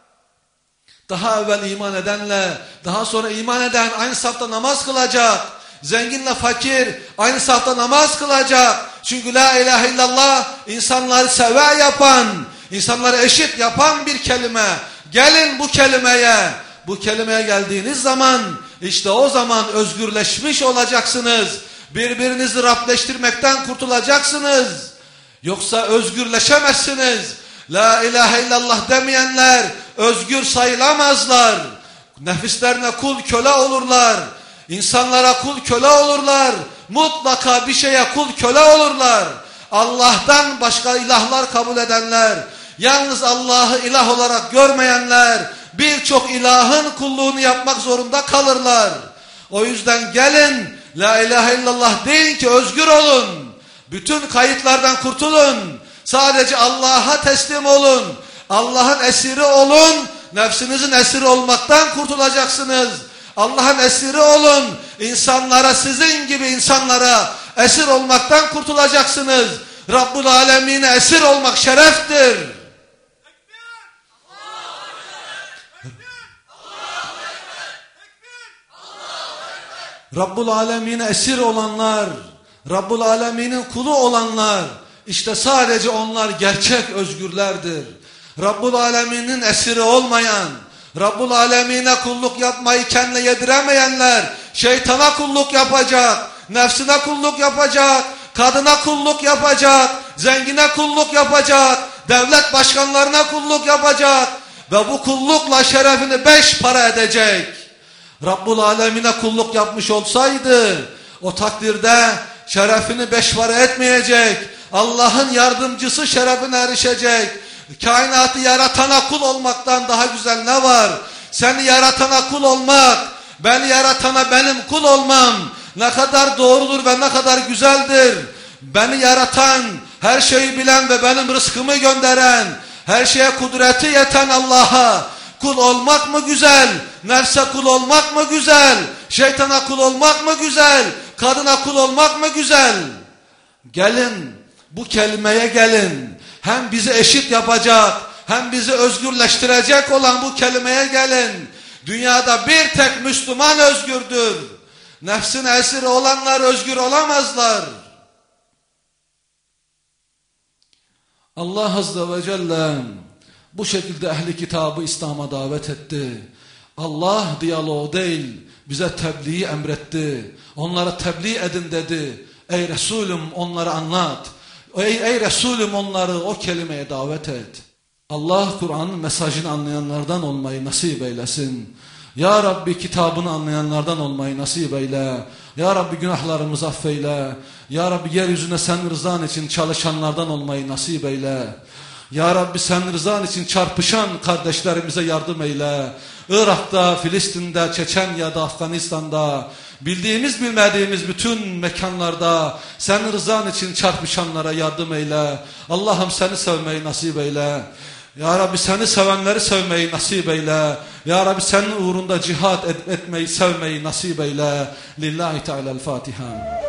Speaker 1: Daha evvel iman edenle daha sonra iman eden aynı safta namaz kılacak. zenginle fakir aynı safta namaz kılacak. Çünkü la ilahe illallah insanları sever yapan, insanları eşit yapan bir kelime. Gelin bu kelimeye geldiğiniz zaman işte o zaman özgürleşmiş olacaksınız. Birbirinizi Rableştirmekten kurtulacaksınız. Yoksa özgürleşemezsiniz. La ilahe illallah demeyenler özgür sayılamazlar. Nefislerine kul köle olurlar. İnsanlara kul köle olurlar. Mutlaka bir şeye kul köle olurlar. Allah'tan başka ilahlar kabul edenler, yalnız Allah'ı ilah olarak görmeyenler birçok ilahın kulluğunu yapmak zorunda kalırlar. O yüzden gelin la ilahe illallah deyin ki özgür olun. Bütün kayıtlardan kurtulun. Sadece Allah'a teslim olun. Allah'ın esiri olun. Nefsinizin esiri olmaktan kurtulacaksınız. Allah'ın esiri olun. İnsanlara, sizin gibi insanlara esir olmaktan kurtulacaksınız. Rabbul Alemin'e esir olmak şereftir. Rabbul Alemin'e esir olanlar, Rabbul Alemin'in kulu olanlar, işte sadece onlar gerçek özgürlerdir. Rabbul Alemin'in esiri olmayan, Rabbul Alemin'e kulluk yapmayı kendine yediremeyenler, şeytana kulluk yapacak, nefsine kulluk yapacak, kadına kulluk yapacak, zengine kulluk yapacak, devlet başkanlarına kulluk yapacak ve bu kullukla şerefini 5 para edecek. Rabbul Alemin'e kulluk yapmış olsaydı o takdirde şerefini 5 para etmeyecek. Allah'ın yardımcısı şerefine erişecek. Kainatı yaratana kul olmaktan daha güzel ne var? Seni yaratana kul olmak, beni yaratana benim kul olmam ne kadar doğrudur ve ne kadar güzeldir. Beni yaratan, her şeyi bilen ve benim rızkımı gönderen, her şeye kudreti yeten Allah'a kul olmak mı güzel? Nefse kul olmak mı güzel? Şeytana kul olmak mı güzel? Kadına kul olmak mı güzel? Gelin, bu kelimeye gelin. Hem bizi eşit yapacak, hem bizi özgürleştirecek olan bu kelimeye gelin. Dünyada bir tek Müslüman özgürdür. Nefsin esiri olanlar özgür olamazlar. Allah Azze ve Celle bu şekilde ehli kitabı İslam'a davet etti. Allah diyaloğu değil, bize tebliği emretti. Onlara tebliğ edin dedi. Ey Resulüm onları anlat. Ey Resulüm onları o kelimeye davet et. Allah Kur'an'ın mesajını anlayanlardan olmayı nasip eylesin. Ya Rabbi kitabını anlayanlardan olmayı nasip eyle. Ya Rabbi günahlarımızı affeyle. Ya Rabbi yeryüzüne sen rızan için çalışanlardan olmayı nasip eyle. Ya Rabbi sen rızan için çarpışan kardeşlerimize yardım eyle. Irak'ta, Filistin'de, Çeçenya'da, Afganistan'da, bildiğimiz bilmediğimiz bütün mekanlarda sen rızan için çarpışanlara yardım eyle. Allah'ım seni sevmeyi nasip eyle. Ya Rabbi seni sevenleri sevmeyi nasip eyle. Ya Rabbi senin uğrunda cihat etmeyi sevmeyi nasip eyle. Lillahi Teala'l-Fatiha.